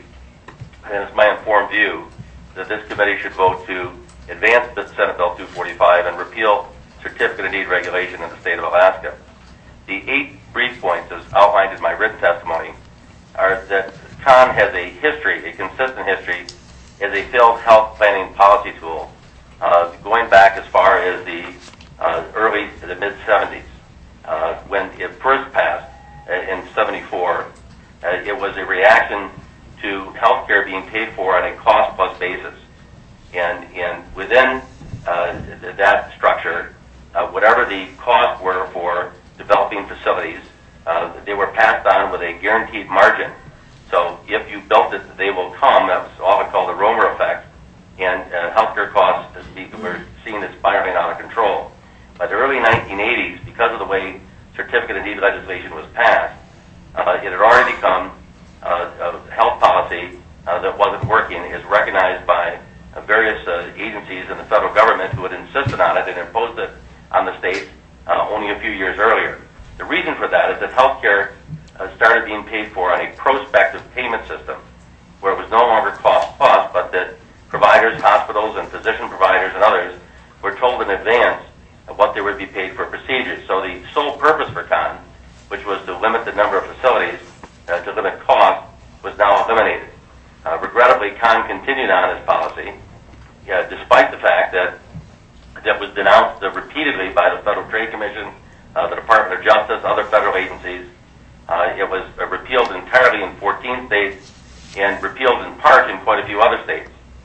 and it's my informed view, that this committee should vote to advance the Senate Bill two forty-five and repeal Certificate of Need regulation in the state of Alaska. The eight brief points, as outlined in my written testimony, are that C O N has a history, a consistent history, as a field health planning policy tool, uh, going back as far as the uh, early to the mid seventies. Uh, when it first passed uh, in seventy-four, uh, it was a reaction to healthcare being paid for on a cost-plus basis. And, and within uh, th- that structure, uh, whatever the costs were for developing facilities, uh, they were passed on with a guaranteed margin. So if you built it, they will come. That was often called the Romer effect. And uh, healthcare costs were seen as spiraling out of control. By the early nineteen eighties, because of the way Certificate of Need legislation was passed, uh, it had already become uh, a health policy uh, that wasn't working, is recognized by uh, various uh, agencies in the federal government who had insisted on it and imposed it on the states uh, only a few years earlier. The reason for that is that healthcare uh, started being paid for on a prospective payment system, where it was no longer cost plus, but that providers, hospitals, and physician providers and others were told in advance of what they would be paid for procedures. So the sole purpose for CON, which was to limit the number of facilities, uh, to limit cost, was now eliminated. Uh, regrettably, CON continued on its policy, uh, despite the fact that that was denounced uh, repeatedly by the Federal Trade Commission, uh, the Department of Justice, other federal agencies. Uh, it was uh, repealed entirely in fourteen states and repealed in part in quite a few other states.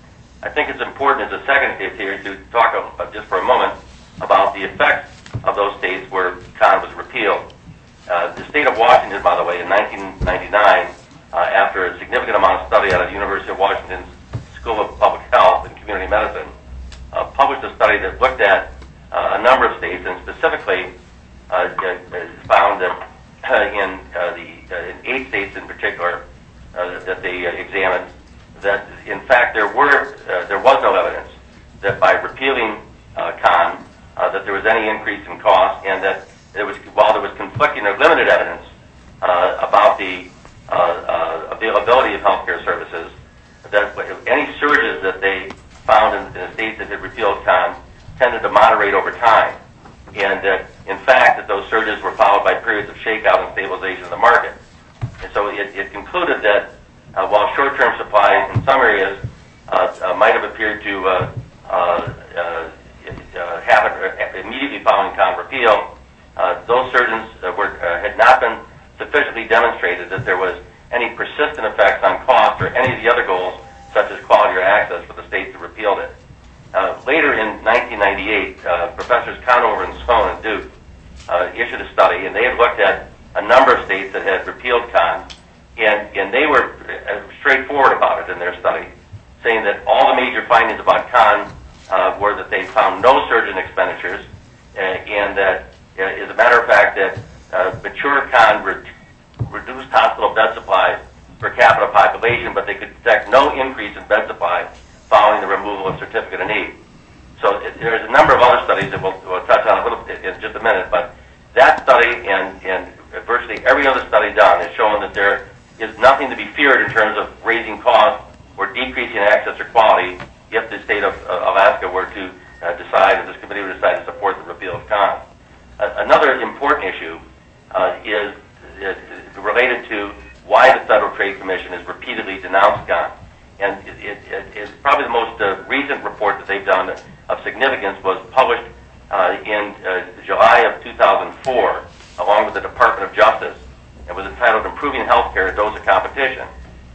I think it's important as a second case here to talk uh, just for a moment about the effects of those states where CON was repealed. Uh, the state of Washington, by the way, in nineteen ninety-nine, uh, after a significant amount of study out of the University of Washington's School of Public Health and Community Medicine, uh, published a study that looked at uh, a number of states and specifically uh, found that uh, in uh, the uh, in eight states in particular uh, that they uh, examined, that in fact there were uh, there was no evidence that by repealing uh, CON uh, that there was any increase in cost, and that there was, while there was conflicting or limited evidence uh, about the uh, uh, availability of healthcare services, that any surges that they found in, in the states that had repealed CON tended to moderate over time, and that in fact that those surges were followed by periods of shakeout and stabilization of the market. And so it, it concluded that uh, while short-term supplies in some areas uh, uh, might have appeared to uh, uh, uh, uh, happen immediately following CON repeal, uh, those surges uh, were, uh, had not been sufficiently demonstrated that there was any persistent effects on cost or any of the other goals, such as quality or access, for the states that repealed it. Uh, later in nineteen ninety-eight, uh, Professors Conover and Sloan at Duke uh, issued a study, and they had looked at a number of states that had repealed CON, and, and they were uh, straightforward about it in their study, saying that all the major findings about CON uh, were that they found no surge in expenditures, uh, and that, uh, as a matter of fact, that uh, mature CON re- reduced hospital bed supply per capita population, but they could detect no increase in bed supply following the removal of certificate of need. So it, there's a number of other studies that we'll, we'll touch on a little bit in just a minute, but that study and, and virtually every other study done has shown that there is nothing to be feared in terms of raising costs or decreasing access or quality if the state of uh, Alaska were to uh, decide, or this committee would decide to support the repeal of CON. Uh, another important issue uh, is uh, related to why the Federal Trade Commission has repeatedly denounced CON. And it, it, it, it's probably the most uh, recent report that they've done of significance was published uh, in uh, July of two thousand four, along with the Department of Justice. It was entitled Improving Healthcare, a Dose of Competition.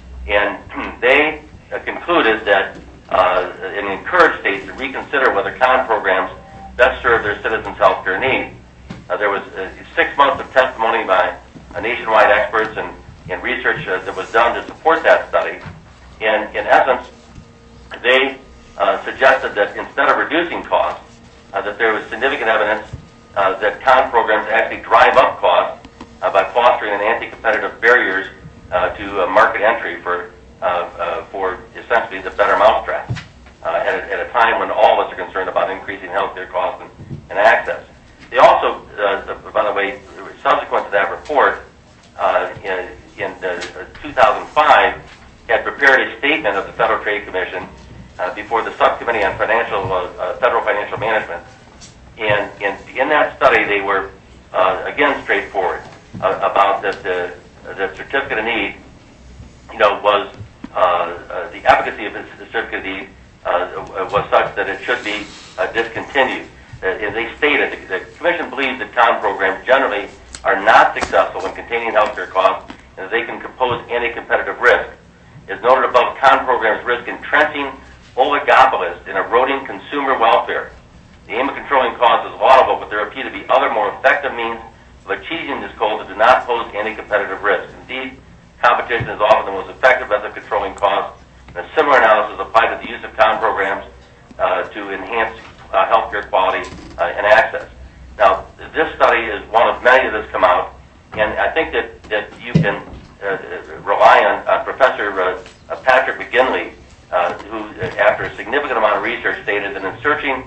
And they uh, concluded that uh, and encouraged states to reconsider whether CON programs best serve their citizens' healthcare needs. Uh, there was uh, six months of testimony by uh, nationwide experts and, and research uh, that was done to support that study. And in essence, they uh, suggested that instead of reducing costs, uh, that there was significant evidence uh, that CON programs actually drive up costs uh, by fostering an anti-competitive barriers uh, to uh, market entry for uh, uh, for essentially the better mousetrap uh, at, a, at a time when all of us are concerned about increasing healthcare costs and, and access. They also, uh, by the way, subsequent to that report, uh, in, in uh, two thousand five, had prepared a statement of the Federal Trade Commission uh, before the Subcommittee on Financial uh, uh, Federal Financial Management. And, and in that study, they were, uh, again, straightforward uh, about that the, the certificate of need, you know, was uh, uh, the efficacy of the certificate of need uh, was such that it should be uh, discontinued. Uh, and they stated the, the Commission believes that CON programs generally are not successful in containing healthcare costs and that they can compose anti-competitive risk. As noted above, CON programs risk entrenching oligopolists and eroding consumer welfare. The aim of controlling costs is laudable, but there appear to be other more effective means of achieving this goal that do not pose any competitive risk. Indeed, competition is often the most effective method of controlling costs, and a similar analysis applied to the use of CON programs uh, to enhance uh, healthcare quality uh, and access. Now, this study is one of many that has come out, and I think that, that you can uh, rely on uh, Professor uh, uh, Patrick McGinley, uh, who, uh, after a significant amount of research, stated that in searching the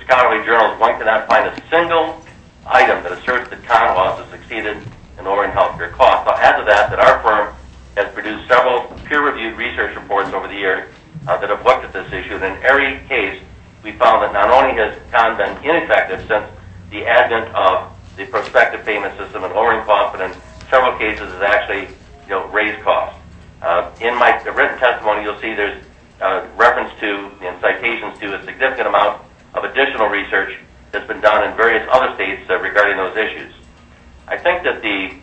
scholarly journals, one cannot find a single item that asserts that con laws have succeeded in lowering healthcare costs. I'll add to that that our firm has produced several peer-reviewed research reports over the years uh, that have looked at this issue, and in every case, we found that not only has con been ineffective since the advent of the prospective payment system and lowering costs, but in several cases has actually, you know, raised costs. Uh, in my written testimony, you'll see there's uh, reference to and citations to a significant amount of additional research that's been done in various other states uh, regarding those issues. I think that the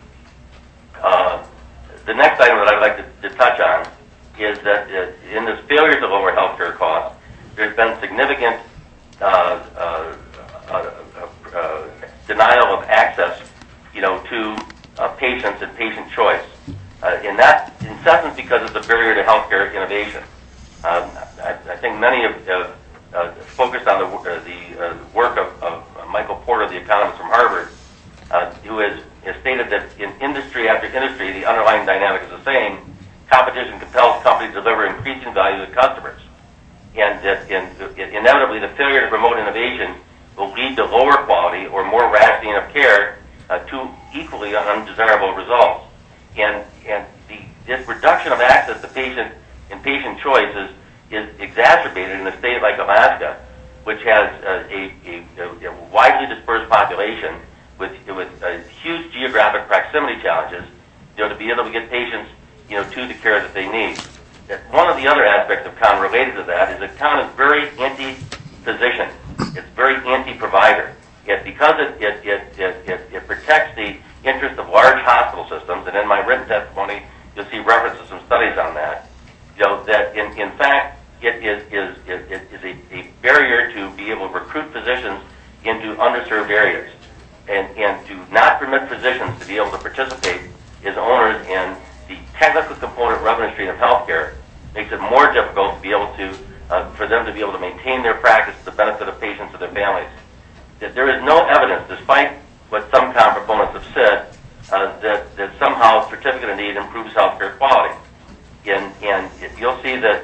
uh, the next item that I'd like to, to touch on is that uh, in this failure to lower healthcare costs, there's been significant uh, uh, uh, uh, denial of access, you know, to uh, patients and patient choice. Uh, and that, in essence, because it's a barrier to healthcare innovation. Um, I, I think many have, have uh, focused on the, uh, the uh, work of, of Michael Porter, the economist from Harvard, uh, who has, has stated that in industry after industry, the underlying dynamic is the same. Competition compels companies to deliver increasing value to customers. And that in, inevitably, the failure to promote innovation will lead to lower quality or more rationing of care uh, to equally undesirable results. And, and the, this reduction of access to patient and patient choice is, is exacerbated in a state like Alaska, which has uh, a, a, a widely dispersed population with, with uh, huge geographic proximity challenges, you know, to be able to get patients, you know, to the care that they need. That one of the other aspects of con related to that is that con is very anti-physician. It's very anti-provider. Yet because it, it, it, it, it, it protects the interest of large hospital systems, and in my written testimony, you'll see references to some studies on that, you know, that in, in fact, it is, is, it, it is a, a barrier to be able to recruit physicians into underserved areas, and, and to not permit physicians to be able to participate as owners in the technical component revenue stream of healthcare makes it more difficult to be able to, uh, for them to be able to maintain their practice to the benefit of patients and their families. That there is no evidence, despite what some con proponents have said, uh, that, that somehow certificate of need improves healthcare quality. And, and you'll see that,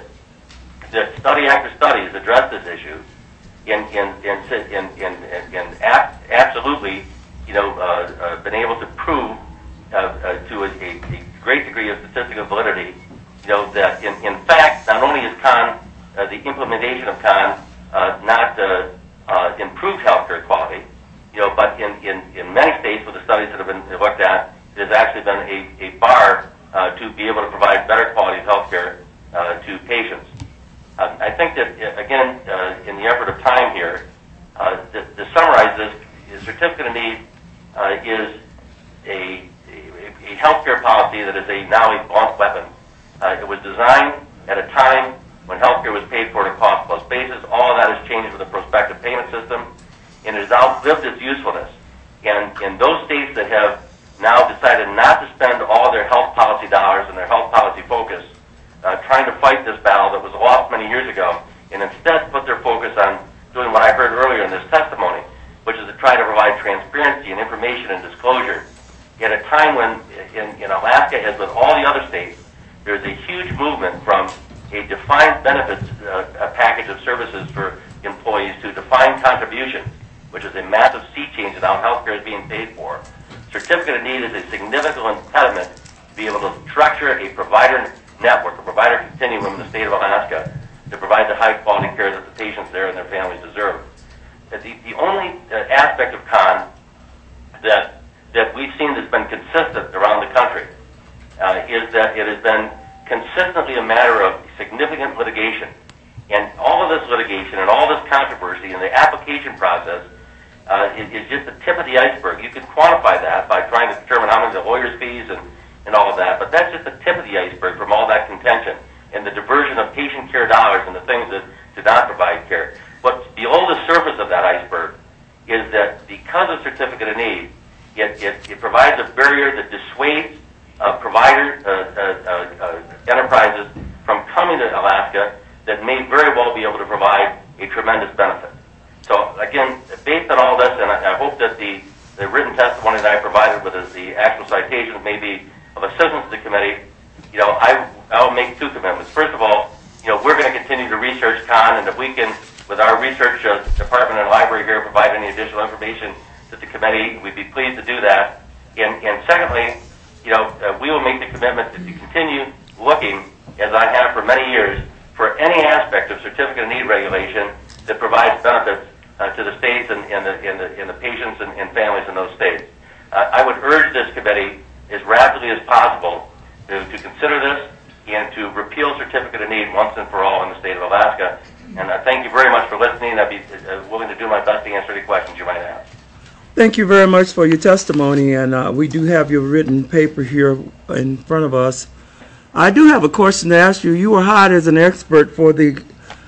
that study after study has addressed this issue and, and, and, and, and, and, and ab- absolutely, you know, uh, uh, been able to prove uh, uh, to a, a, a great degree of statistical validity, you know, that in, in fact, not only is con, uh, the implementation of con, uh, not uh, uh, improved healthcare quality, you know, but in, in, in many states with the studies that have been looked at, it has actually been a, a bar uh, to be able to provide better quality of health care uh, to patients. Uh, I think that, again, uh, in the effort of time here, uh, to, to summarize this, the certificate of need uh, is a, a, a health care policy that is a now a blunt weapon. Uh, it was designed at a time when health care was paid for on a cost-plus basis. All of that has changed with the prospective payment system, and it has outlived its usefulness. And in those states that have now decided not to spend all their health policy dollars and their health policy focus uh, trying to fight this battle that was lost many years ago, and instead put their focus on doing what I heard earlier in this testimony, which is to try to provide transparency and information and disclosure. At a time when, in, in Alaska, as with all the other states, there's a huge movement from a defined benefits uh, a package of services for employees to defined contribution, which is a massive sea change in how healthcare is being paid for. Certificate of need is a significant impediment to be able to structure a provider network, a provider continuum in the state of Alaska to provide the high quality care that the patients there and their families deserve. The, the only uh, aspect of con that that we've seen that's been consistent around the country uh, is that it has been consistently a matter of significant litigation. And all of this litigation and all this controversy and the application process uh, is, is just the tip of the iceberg. You can quantify that by trying to determine how many the lawyers' fees and, and all of that, but that's just the tip of the iceberg from all that contention and the diversion of patient care dollars and the things that do not provide care. What's below the surface of that iceberg is that because of certificate of need, it, it, it provides a barrier that dissuades uh, provider uh, uh, uh, enterprises from coming to Alaska that may very well be able to provide a tremendous benefit. So again, based on all this, and I, I hope that the, the written testimony that I provided with as the actual citations may be of assistance to the committee, you know, I, I will make two commitments. First of all, you know, we're going to continue to research con, and if we can with our research uh, department and library here provide any additional information to the committee, we'd be pleased to do that. And, and secondly, you know, uh, we will make the commitment to continue looking, as I have for many years, for any aspect of certificate of need regulation that provides benefits uh, to the states and, and, the, and, the, and the patients and, and families in those states. Uh, I would urge this committee as rapidly as possible to, to consider this and to repeal certificate of need once and for all in the state of Alaska. And uh, thank you very much for listening. I'd be uh, willing to do my best to answer any questions you might have. Thank you very much for your testimony, and uh, we do have your written paper here in front of us. I do have a question to ask you. You were hired as an expert for the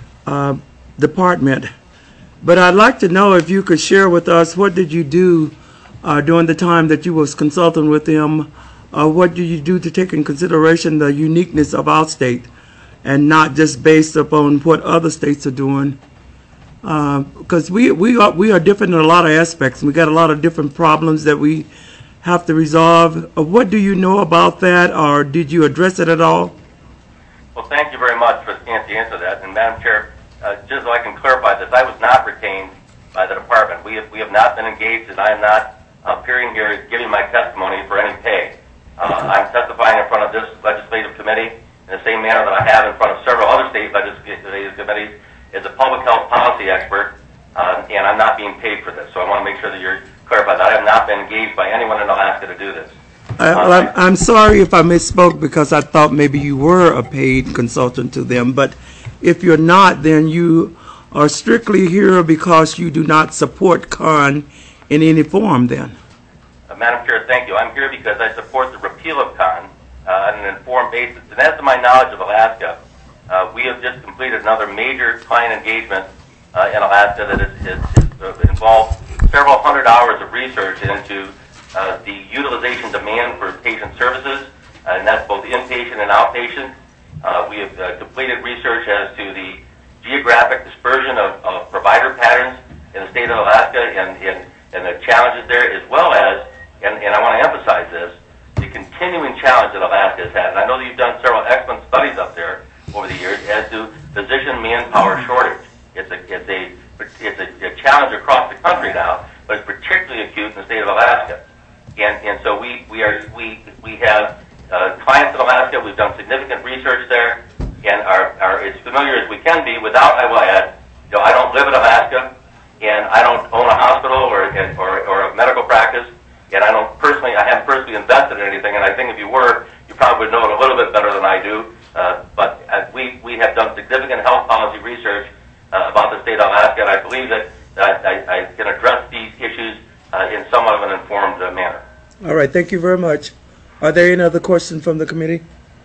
uh, department, but I'd like to know if you could share with us what did you do uh, during the time that you was consulting with them. Uh, what do you do to take in consideration the uniqueness of our state and not just based upon what other states are doing? Because uh, we we are we are different in a lot of aspects. We got a lot of different problems that we have to resolve. Uh, what do you know about that, or did you address it at all? Well, thank you very much for the chance to answer that. And Madam Chair, uh, just so I can clarify this, I was not retained by the department. We have we have not been engaged, and I am not appearing here giving my testimony for any pay. Uh, I'm testifying in front of this legislative committee in the same manner that I have in front of several other state legislative committees as a public health policy expert, uh, and I'm not being paid for this. So I want to make sure that you're clarified that I have not been engaged by anyone in Alaska to do this. Uh, well, I'm, I'm sorry if I misspoke, because I thought maybe you were a paid consultant to them. But if you're not, then you are strictly here because you do not support C O N in any form then. Uh, Madam Chair, thank you. I'm here because I support the repeal of C O N uh, on an informed basis. And as to my knowledge of Alaska, uh, we have just completed another major client engagement uh, in Alaska that is, is, is, uh, involved several hundred hours of research into uh, the utilization demand for patient services, uh, and that's both inpatient and outpatient. Uh, we have uh, completed research as to the geographic dispersion of, of provider patterns in the state of Alaska and, and, and the challenges there, as well as, and, and I want to emphasize this, the continuing challenge that Alaska has had. And I know that you've done several excellent studies up there over the years as to physician manpower shortage. It's a, it's a, it's a, a challenge across the country now, but it's particularly acute in the state of Alaska. And, and so we, we, are, we, we have uh, clients in Alaska. We've done significant research there, and are, are as familiar as we can be without, I will add, you know, I don't live in Alaska, and I don't own a hospital or, or, or a medical practice, and I don't personally, I haven't personally invested in anything, and I think if you were, you probably would know it a little bit better than I do. Uh, but uh, we, we have done significant health policy research uh, about the state of Alaska, and I believe that uh, I, I can address these issues uh, in somewhat of an informed uh, manner. All right, thank you very much. Are there any other questions from the committee?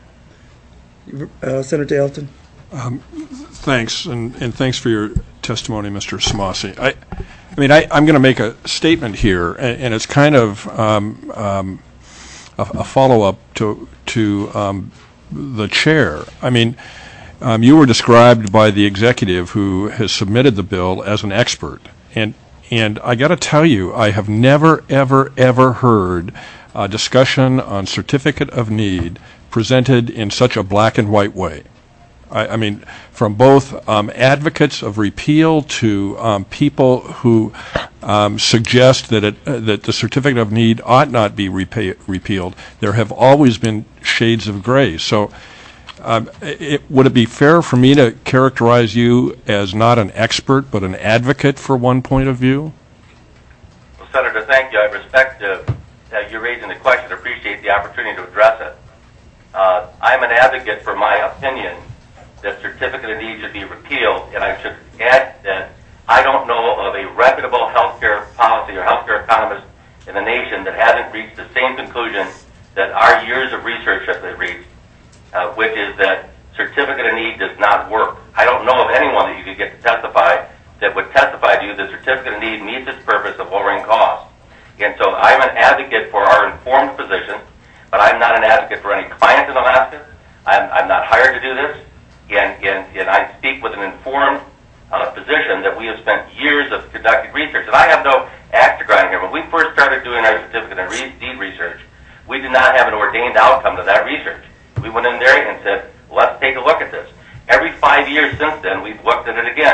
Uh, Senator Elton. Um, thanks, and, and thanks for your testimony, Mister Samasi. I, I mean, I, I'm going to make a statement here, and, and it's kind of um, um, a, a follow-up to to um, the chair. I mean, um, you were described by the executive who has submitted the bill as an expert, and and I got to tell you, I have never, ever, ever heard a discussion on certificate of need presented in such a black and white way. I, I mean, from both um, advocates of repeal to um, people who um, suggest that it, uh, that the certificate of need ought not be repa- repealed, there have always been shades of gray. So um, it, would it be fair for me to characterize you as not an expert but an advocate for one point of view? Well, Senator, thank you. I respect uh, uh, you raising the question. I appreciate the opportunity to address it. Uh, I'm an advocate for my opinion that certificate of need should be repealed, and I should add that I don't know of a reputable healthcare policy or healthcare economist in the nation that hasn't reached the same conclusion that our years of research have reached, uh, which is that certificate of need does not work. I don't know of anyone that you could get to testify that would testify to you that certificate of need meets its purpose of lowering costs. And so I'm an advocate for our informed position, but I'm not an advocate for any clients in Alaska. I'm, I'm not hired to do this, and, and, and I speak with an informed uh, position that we have spent years of conducting research. And I have no axe to grind here. When we first started doing our certificate of need research, we did not have an ordained outcome to that research. We went in there and said, let's take a look at this. Every five years since then, we've looked at it again.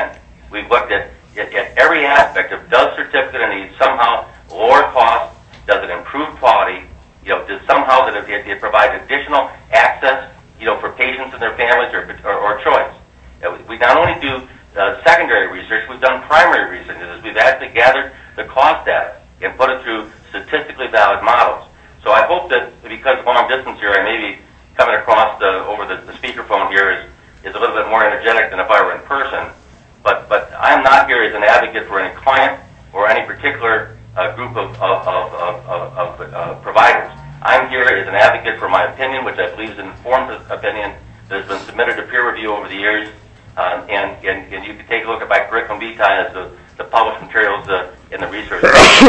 We've looked at, at, at every aspect of does certificate of need somehow lower cost, does it improve quality, you know, does somehow that it, it provide additional access, you know, for patients and their families or, or, or choice. Uh, we not only do uh, secondary research, we've done primary research. We've actually gathered the cost data and put it through statistically valid models. So I hope that because of long distance here, I may be coming across the, over the, the speakerphone here is, is a little bit more energetic than if I were in person. But, but I'm not here as an advocate for any client or any particular uh, group of, of, of, of, of uh, providers. I'm here as an advocate for my opinion, which I believe is an informed opinion that has been submitted to peer review over the years. Um, and, and, and you can take a look at my curriculum vitae as the, the published materials uh, in the research.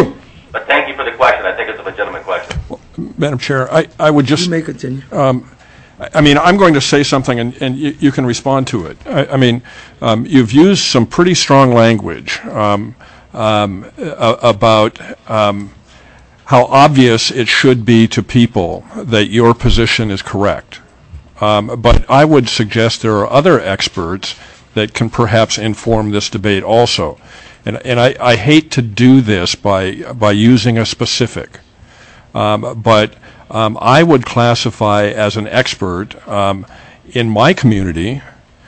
But thank you for the question. I think it's a legitimate question. Well, Madam Chair, I, I would just... You may continue. Um, I mean, I'm going to say something, and, and you, you can respond to it. I, I mean, um, you've used some pretty strong language um, um, uh, about um, how obvious it should be to people that your position is correct. Um, but I would suggest there are other experts that can perhaps inform this debate also. And, and I, I hate to do this by, by using a specific, um, but um, I would classify as an expert um, in my community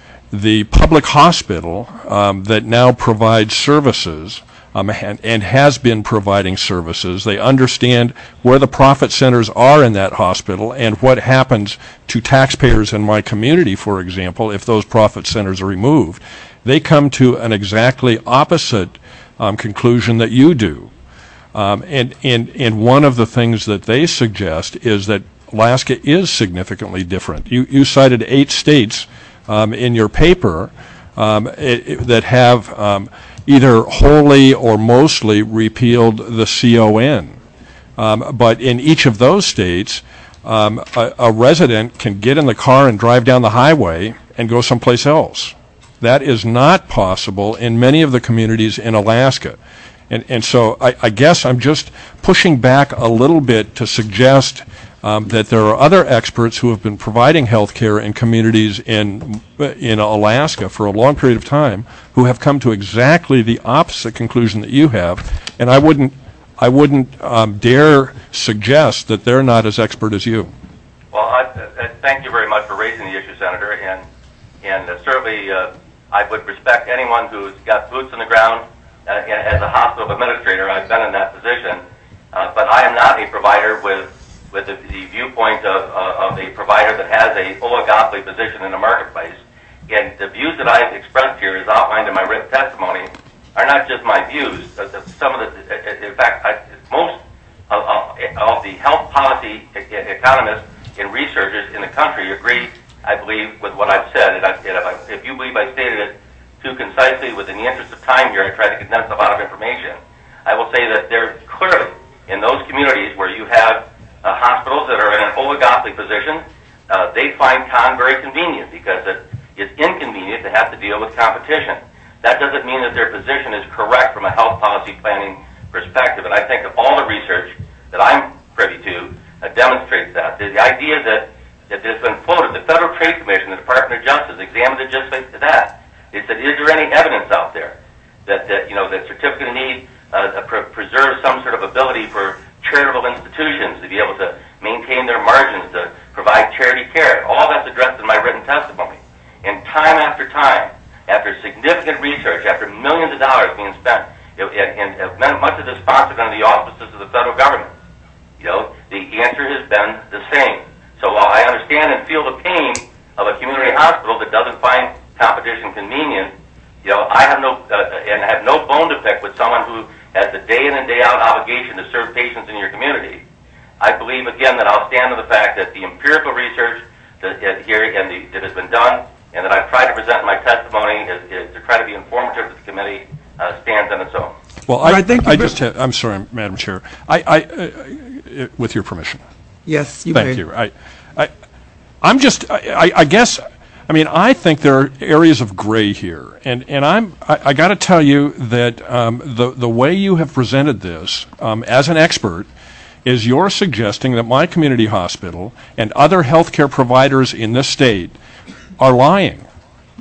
the public hospital um, that now provides services um, and, and has been providing services. They understand where the profit centers are in that hospital and what happens to taxpayers in my community, for example, if those profit centers are removed. They come to an exactly opposite um, conclusion that you do. Um, and, and, and one of the things that they suggest is that Alaska is significantly different. You, you cited eight states um, in your paper um, it, it, that have um, either wholly or mostly repealed the C O N. Um, but in each of those states, um, a, a resident can get in the car and drive down the highway and go someplace else. That is not possible in many of the communities in Alaska. And, and so I, I guess I'm just pushing back a little bit to suggest um, that there are other experts who have been providing health care in communities in, in Alaska for a long period of time who have come to exactly the opposite conclusion that you have. And I wouldn't, I wouldn't um, dare suggest that they're not as expert as you. Well, I, uh, thank you very much for raising the issue, Senator. And, and uh, certainly uh, I would respect anyone who's got boots on the ground. Uh, as a hospital administrator, I've been in that position, uh, but I am not a provider with with the, the viewpoint of, uh, of a provider that has a oligopoly position in the marketplace. And the views that I've expressed here, as outlined in my written testimony, are not just my views. Some of the, in fact, I, most of, of the health policy economists and researchers in the country agree, I believe, with what I've said. And, I, and if, I, if you believe I stated it too concisely, within the interest of time here, I try to condense a lot of information. I will say that there clearly, in those communities where you have uh, hospitals that are in an oligopoly position, uh, they find con very convenient because it is inconvenient to have to deal with competition. That doesn't mean that their position is correct from a health policy planning perspective, and I think that all the research that I'm privy to uh, demonstrates that. The, the idea that, that has been floated, the Federal Trade Commission, the Department of Justice examined it just like that. They said, is there any evidence out there that, that you know, that certificate of need uh, pre preserves some sort of ability for charitable institutions to be able to maintain their margins, to provide charity care? All that's addressed in my written testimony. And time after time, after significant research, after millions of dollars being spent, and, and, and much of this sponsored under the auspices of the federal government, you know, the answer has been the same. So while I understand and feel the pain of a community hospital that doesn't find competition convenient, you know, I have no uh, and have no bone to pick with someone who has the day in and day out obligation to serve patients in your community. I believe again that I'll stand on the fact that the empirical research that uh, here and the, that has been done, and that I've tried to present in my testimony is, is to try to be informative to the committee, uh, stands on its own. Well, I, I, think I just have, I'm sorry, Madam Chair. I, I uh, with your permission. Yes, you Thank may. you. I, I, I'm just. I, I guess. I mean, I think there are areas of gray here, and and I'm. I, I got to tell you that um, the the way you have presented this um, as an expert is you're suggesting that my community hospital and other healthcare providers in this state are lying.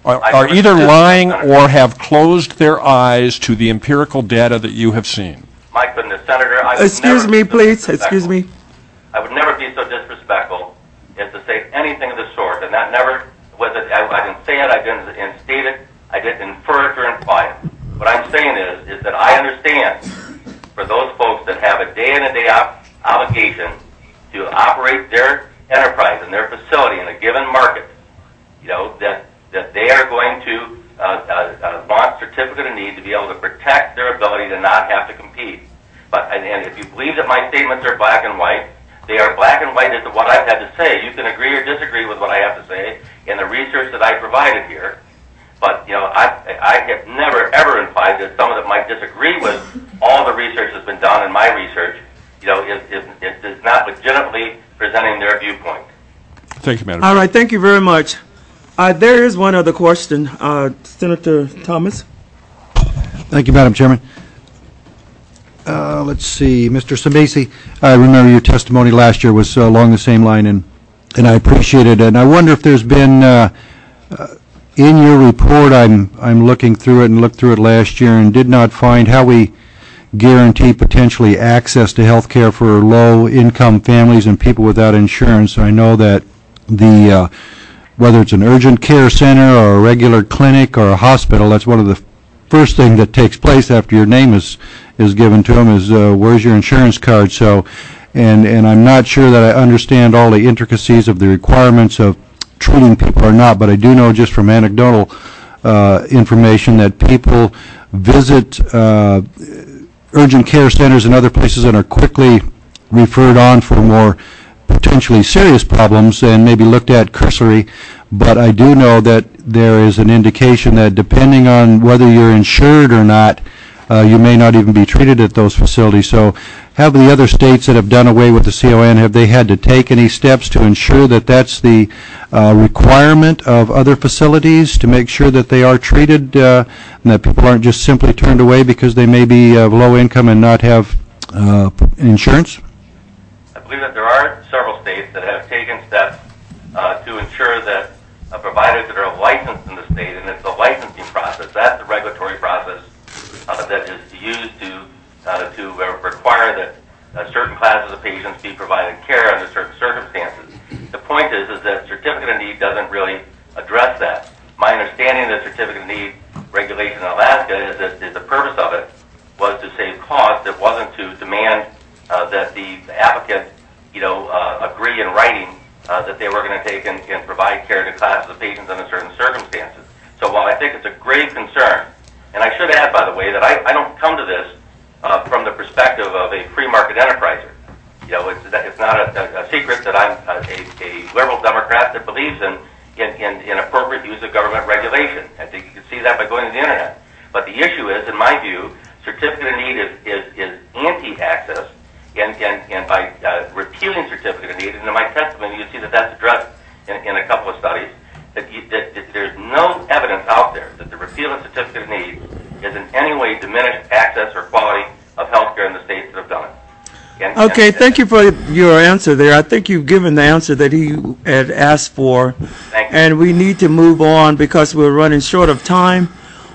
are, I are never either did. lying or have closed their eyes to the empirical data that you have seen. My goodness, Senator, I would Excuse never me, be so please, excuse me. I would never be so disrespectful as to say anything of the sort, and that never was it. I, I didn't say it, I didn't instate it, I didn't infer it or imply it. What I'm saying is, is that I understand for those folks that have a day in and day out obligation to operate their enterprise and their facility in a given market, you know, that, that they are going to uh, uh, uh, want certificate of need to be able to protect their ability to not have to compete. But and, and if you believe that my statements are black and white, they are black and white as to what I've had to say. You can agree or disagree with what I have to say in the research that I provided here. But, you know, I, I have never, ever implied that someone that might disagree with all the research that's been done in my research, you know, is, is, is not legitimately presenting their viewpoint. Thank you, Madam All right, thank you very much. Uh, there is one other question. Uh, Senator Thomas. Thank you, Madam Chairman. Uh, let's see, Mister Samisi, I remember your testimony last year was uh, along the same line, and and I appreciate it. And I wonder if there's been uh, uh, in your report. I'm I'm looking through it and looked through it last year and did not find how we guarantee potentially access to health care for low-income families and people without insurance. I know that the uh, whether it's an urgent care center or a regular clinic or a hospital, that's one of the first thing that takes place after your name is is given to them is uh, where's your insurance card. So, and and I'm not sure that I understand all the intricacies of the requirements of treating people or not, but I do know just from anecdotal uh, information that people visit uh, urgent care centers and other places and are quickly referred on for more potentially serious problems and maybe looked at cursory. But I do know that there is an indication that depending on whether you're insured or not, uh, you may not even be treated at those facilities. So have the other states that have done away with the C O N, have they had to take any steps to ensure that that's the uh, requirement of other facilities to make sure that they are treated uh, and that people aren't just simply turned away because they may be of low income and not have uh, insurance? I believe that there are several states that have taken steps uh, to ensure that uh, providers that are licensed in the state, and it's the licensing process, that's the regulatory process uh, that is used to uh, to uh, require that uh, certain classes of patients be provided care under certain circumstances. The point is, is that certificate of need doesn't really address that. My understanding of the certificate of need regulation in Alaska is that is the purpose of it was to save costs. It wasn't to demand uh, that the applicant, you know, uh, agree in writing uh, that they were going to take and, and provide care to classes of patients under certain circumstances. So while I think it's a grave concern, and I should add, by the way, that I, I don't come to this uh, from the perspective of a free market enterpriser. You know, it's, it's not a, a, a secret that I'm a, a liberal Democrat that believes in, in, in, in appropriate use of government regulation. I think you can see that by going to the internet. But the issue is, in my view, certificate of need is, is, is anti-access, and, and, and by uh, repealing certificate of need, and in my testimony you see that that's addressed in, in a couple of studies, that, you, that, that there's no evidence out there that the repeal of certificate of need has in any way diminished access or quality of health care in the states that have done it. And, Okay, and, thank you for your answer there. I think you've given the answer that he had asked for. Thank you. And we need to move on because we're running short of time.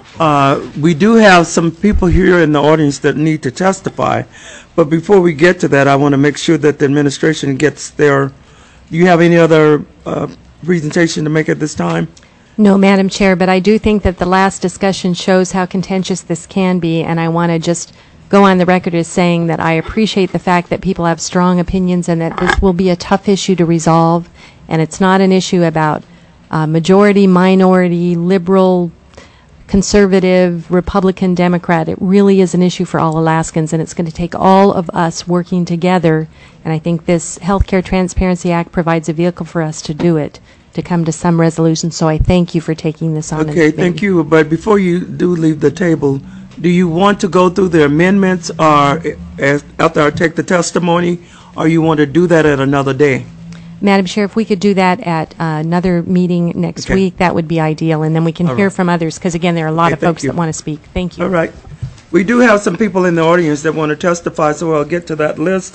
Uh, we do have some people here in the audience that need to testify. But before we get to that, I want to make sure that the administration gets their, do you have any other uh, presentation to make at this time? No, Madam Chair, but I do think that the last discussion shows how contentious this can be, and I want to just go on the record as saying that I appreciate the fact that people have strong opinions and that this will be a tough issue to resolve, and it's not an issue about uh, majority, minority, liberal, conservative, Republican, Democrat. It really is an issue for all Alaskans, and it's going to take all of us working together, and I think this Healthcare Transparency Act provides a vehicle for us to do it, to come to some resolution. So I thank you for taking this on. Okay, thank you. But before you do leave the table, do you want to go through the amendments or as, after I take the testimony, or you want to do that at another day? Madam Chair, if we could do that at uh, another meeting next Okay. week, that would be ideal, and then we can All hear right. from others, because again, there are a lot Okay, of thank folks you. that want to speak. Thank you. All right. We do have some people in the audience that want to testify, so I'll get to that list.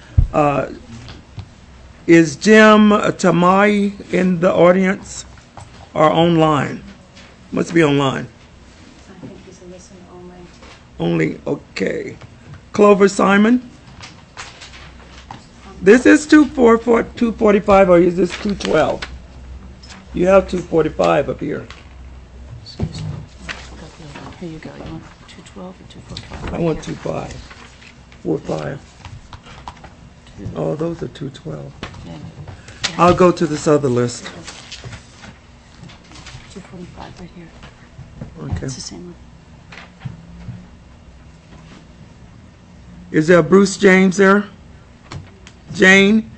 Uh, is Jim Tamai in the audience or online? Must be online. I think he's a listen only. Only, okay. Clover Simon? This is two forty-five, or is this two twelve? You have two forty-five up here. Excuse me. Here you go. You want two twelve or two forty-five? I want two five. Four five. Oh, those are two twelve. I'll go to this other list. two forty-five right here. Okay. It's the same one. Is there Bruce James there? Jane?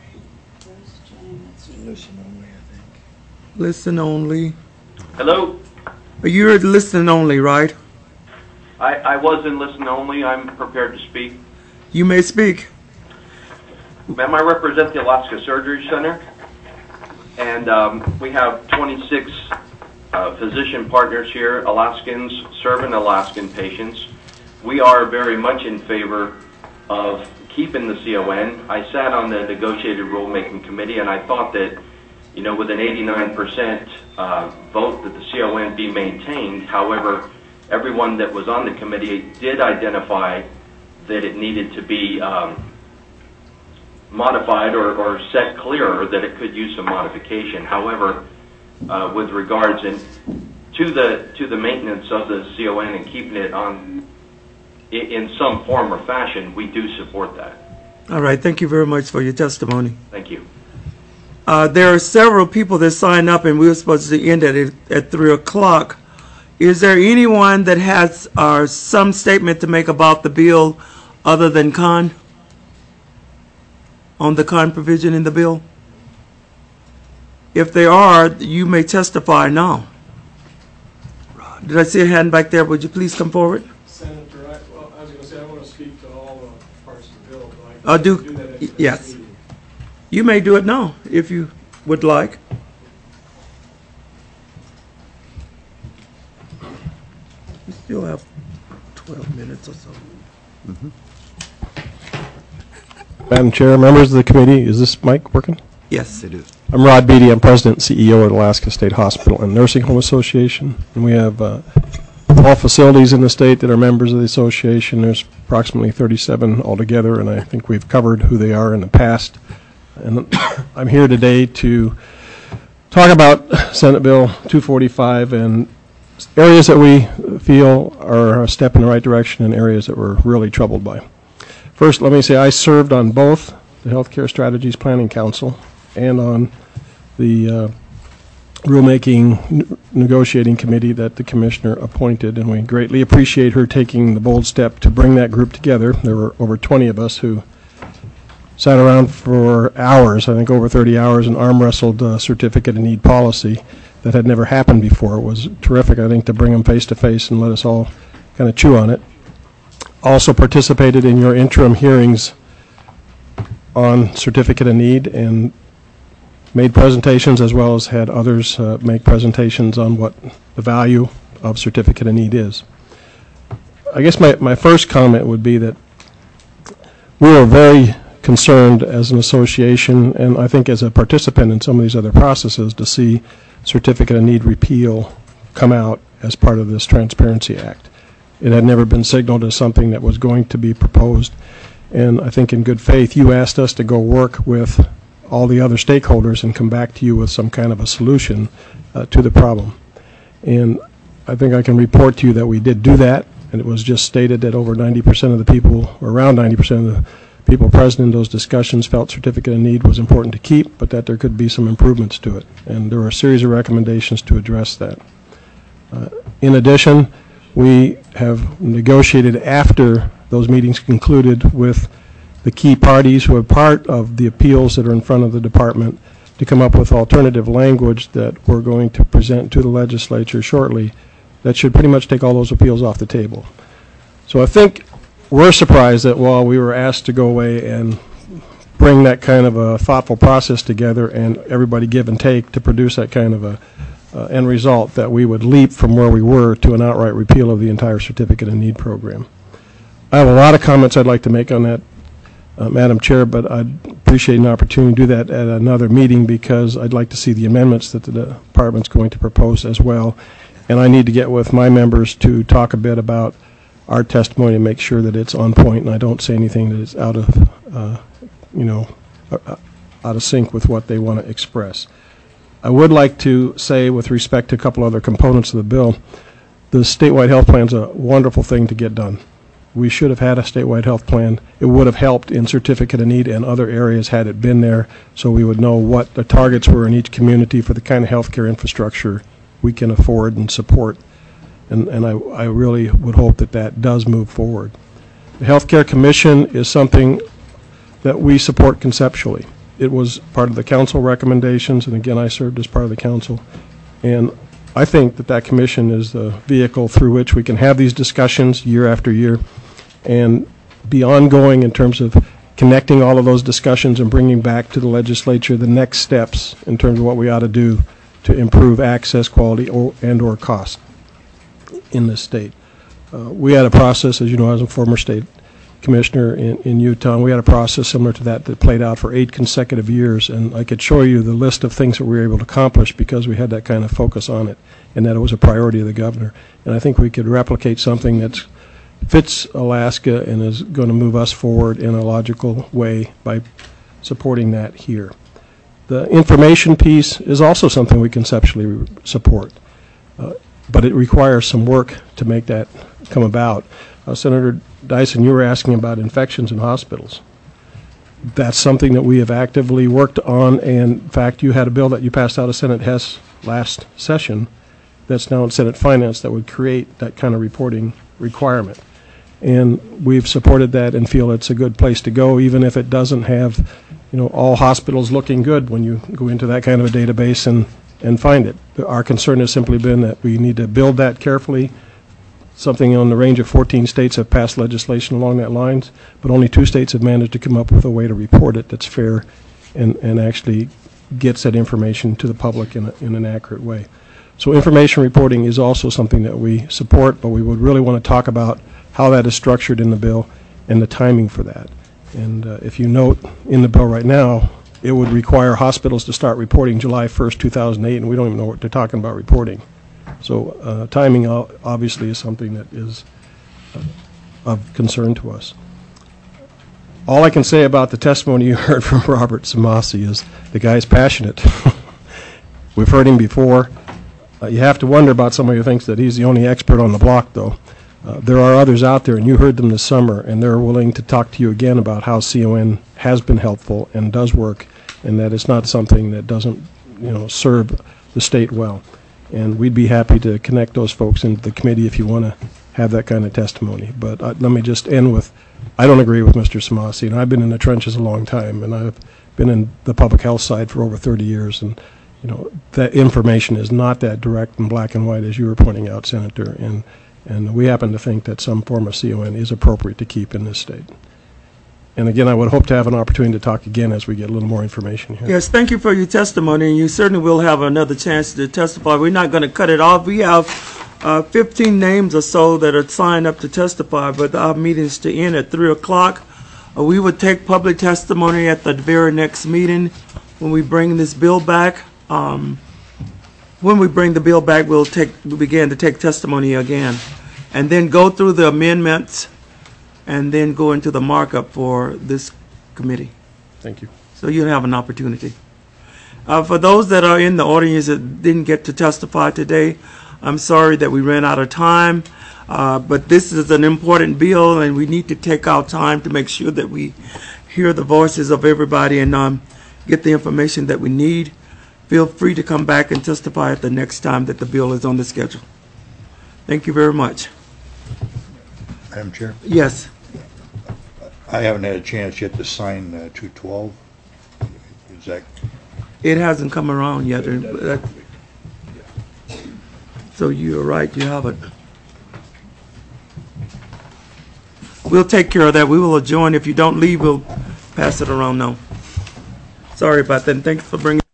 Listen only. Hello. You're listening only, right? I, I was in listen only. I'm prepared to speak. You may speak. Ma'am, I represent the Alaska Surgery Center, and um, we have twenty-six uh, physician partners here, Alaskans serving Alaskan patients. We are very much in favor of keeping the C O N. I sat on the negotiated rulemaking committee, and I thought that, you know, with an eighty-nine percent uh, vote that the C O N be maintained. However, everyone that was on the committee did identify that it needed to be um, modified or, or set clearer, that it could use some modification. However, uh, with regards in, to the to the maintenance of the C O N and keeping it on in, in some form or fashion, we do support that. All right. Thank you very much for your testimony. Thank you. Uh, there are several people that signed up, and we were supposed to end at it at three o'clock. Is there anyone that has uh, some statement to make about the bill other than con? On the con provision in the bill? If there are, you may testify now. Did I see a hand back there? Would you please come forward? Senator, I, well, I was going to say I want to speak to all the parts of the bill, but Uh, I do, do that at the next yes. meeting. You may do it now if you would like. We still have twelve minutes or so. Mm-hmm. Madam Chair, members of the committee, is this mic working? Yes, it is. I'm Rod Beatty. I'm President and C E O at Alaska State Hospital and Nursing Home Association. And we have uh, all facilities in the state that are members of the association. There's approximately thirty-seven altogether, and I think we've covered who they are in the past. And I'm here today to talk about Senate Bill two forty-five and areas that we feel are a step in the right direction and areas that we're really troubled by. First, let me say I served on both the Healthcare Strategies Planning Council and on the uh, rulemaking n- negotiating committee that the commissioner appointed, and we greatly appreciate her taking the bold step to bring that group together. There were over twenty of us who sat around for hours, I think over thirty hours, and arm wrestled a certificate of need policy that had never happened before. It was terrific, I think, to bring them face to face and let us all kind of chew on it. Also participated in your interim hearings on certificate of need and made presentations, as well as had others uh, make presentations on what the value of certificate of need is. I guess my, my first comment would be that we were very concerned as an association, and I think as a participant in some of these other processes, to see certificate of need repeal come out as part of this Transparency Act. It had never been signaled as something that was going to be proposed, and I think in good faith you asked us to go work with all the other stakeholders and come back to you with some kind of a solution uh, to the problem. And I think I can report to you that we did do that, and it was just stated that over ninety percent of the people, or around ninety percent of the people present in those discussions felt certificate of need was important to keep, but that there could be some improvements to it. And there were a series of recommendations to address that. Uh, in addition, we have negotiated after those meetings concluded with the key parties who are part of the appeals that are in front of the department to come up with alternative language that we're going to present to the legislature shortly that should pretty much take all those appeals off the table. So I think we're surprised that while we were asked to go away and bring that kind of a thoughtful process together and everybody give and take to produce that kind of a uh, end result, that we would leap from where we were to an outright repeal of the entire certificate of need program. I have a lot of comments I'd like to make on that, uh, Madam Chair, but I'd appreciate an opportunity to do that at another meeting, because I'd like to see the amendments that the department's going to propose as well. and I need to get with my members to talk a bit about our testimony and make sure that it's on point and I don't say anything that is out of, uh, you know, uh, out of sync with what they want to express. I would like to say, with respect to a couple other components of the bill, the statewide health plan is a wonderful thing to get done. We should have had a statewide health plan. It would have helped in certificate of need and other areas had it been there, so we would know what the targets were in each community for the kind of healthcare infrastructure we can afford and support. And, and I, I really would hope that that does move forward. The Healthcare Commission is something that we support conceptually. It was part of the council recommendations, and again, I served as part of the council. And I think that that commission is the vehicle through which we can have these discussions year after year and be ongoing in terms of connecting all of those discussions and bringing back to the legislature the next steps in terms of what we ought to do to improve access, quality, or, and or cost in this state. Uh, we had a process, as you know, as a former state commissioner in, in Utah, and we had a process similar to that that played out for eight consecutive years, and I could show you the list of things that we were able to accomplish because we had that kind of focus on it and that it was a priority of the governor. And I think we could replicate something that fits Alaska and is going to move us forward in a logical way by supporting that here. The information piece is also something we conceptually support, uh, but it requires some work to make that come about. Uh, Senator Dyson, you were asking about infections in hospitals. That's something that we have actively worked on, and in fact, you had a bill that you passed out of Senate Hess last session that's now in Senate Finance that would create that kind of reporting requirement. And we've supported that and feel it's a good place to go, even if it doesn't have, you know, all hospitals looking good when you go into that kind of a database and, and find it. Our concern has simply been that we need to build that carefully. Something on the range of fourteen states have passed legislation along that lines, but only two states have managed to come up with a way to report it that's fair and, and actually gets that information to the public in, a, in an accurate way. So information reporting is also something that we support, but we would really want to talk about how that is structured in the bill and the timing for that. And uh, if you note in the bill right now, it would require hospitals to start reporting July first, two thousand eight, and we don't even know what they're talking about reporting. So uh, timing obviously is something that is uh, of concern to us. All I can say about the testimony you heard from Robert Samasi is the guy's passionate. We've heard him before. Uh, you have to wonder about somebody who thinks that he's the only expert on the block, though. Uh, there are others out there, and you heard them this summer, and they're willing to talk to you again about how C O N has been helpful and does work, and that it's not something that doesn't, you know, serve the state well. And we'd be happy to connect those folks into the committee if you want to have that kind of testimony. But uh, let me just end with, I don't agree with Mister Samasi, and I've been in the trenches a long time, and I've been in the public health side for over thirty years, and you know that information is not that direct and black and white as you were pointing out, Senator, and and we happen to think that some form of C O N is appropriate to keep in this state. And again, I would hope to have an opportunity to talk again as we get a little more information here. Yes, thank you for your testimony, and you certainly will have another chance to testify. We're not going to cut it off. We have uh, fifteen names or so that are signed up to testify, but our meeting is to end at three o'clock. Uh, we would take public testimony at the very next meeting when we bring this bill back. Um, when we bring the bill back, we'll take we'll begin to take testimony again, and then go through the amendments, and then go into the markup for this committee. Thank you. So you'll have an opportunity. Uh, for those that are in the audience that didn't get to testify today, I'm sorry that we ran out of time, uh, but this is an important bill, and we need to take our time to make sure that we hear the voices of everybody and um, get the information that we need. Feel free to come back and testify at the next time that the bill is on the schedule. Thank you very much. Madam Chair? Yes. I haven't had a chance yet to sign uh, two twelve. Is that? It hasn't come around yet. Uh, so you're right, you have it. We'll take care of that. We will adjourn. If you don't leave, we'll pass it around now. Sorry about that. And thanks for bringing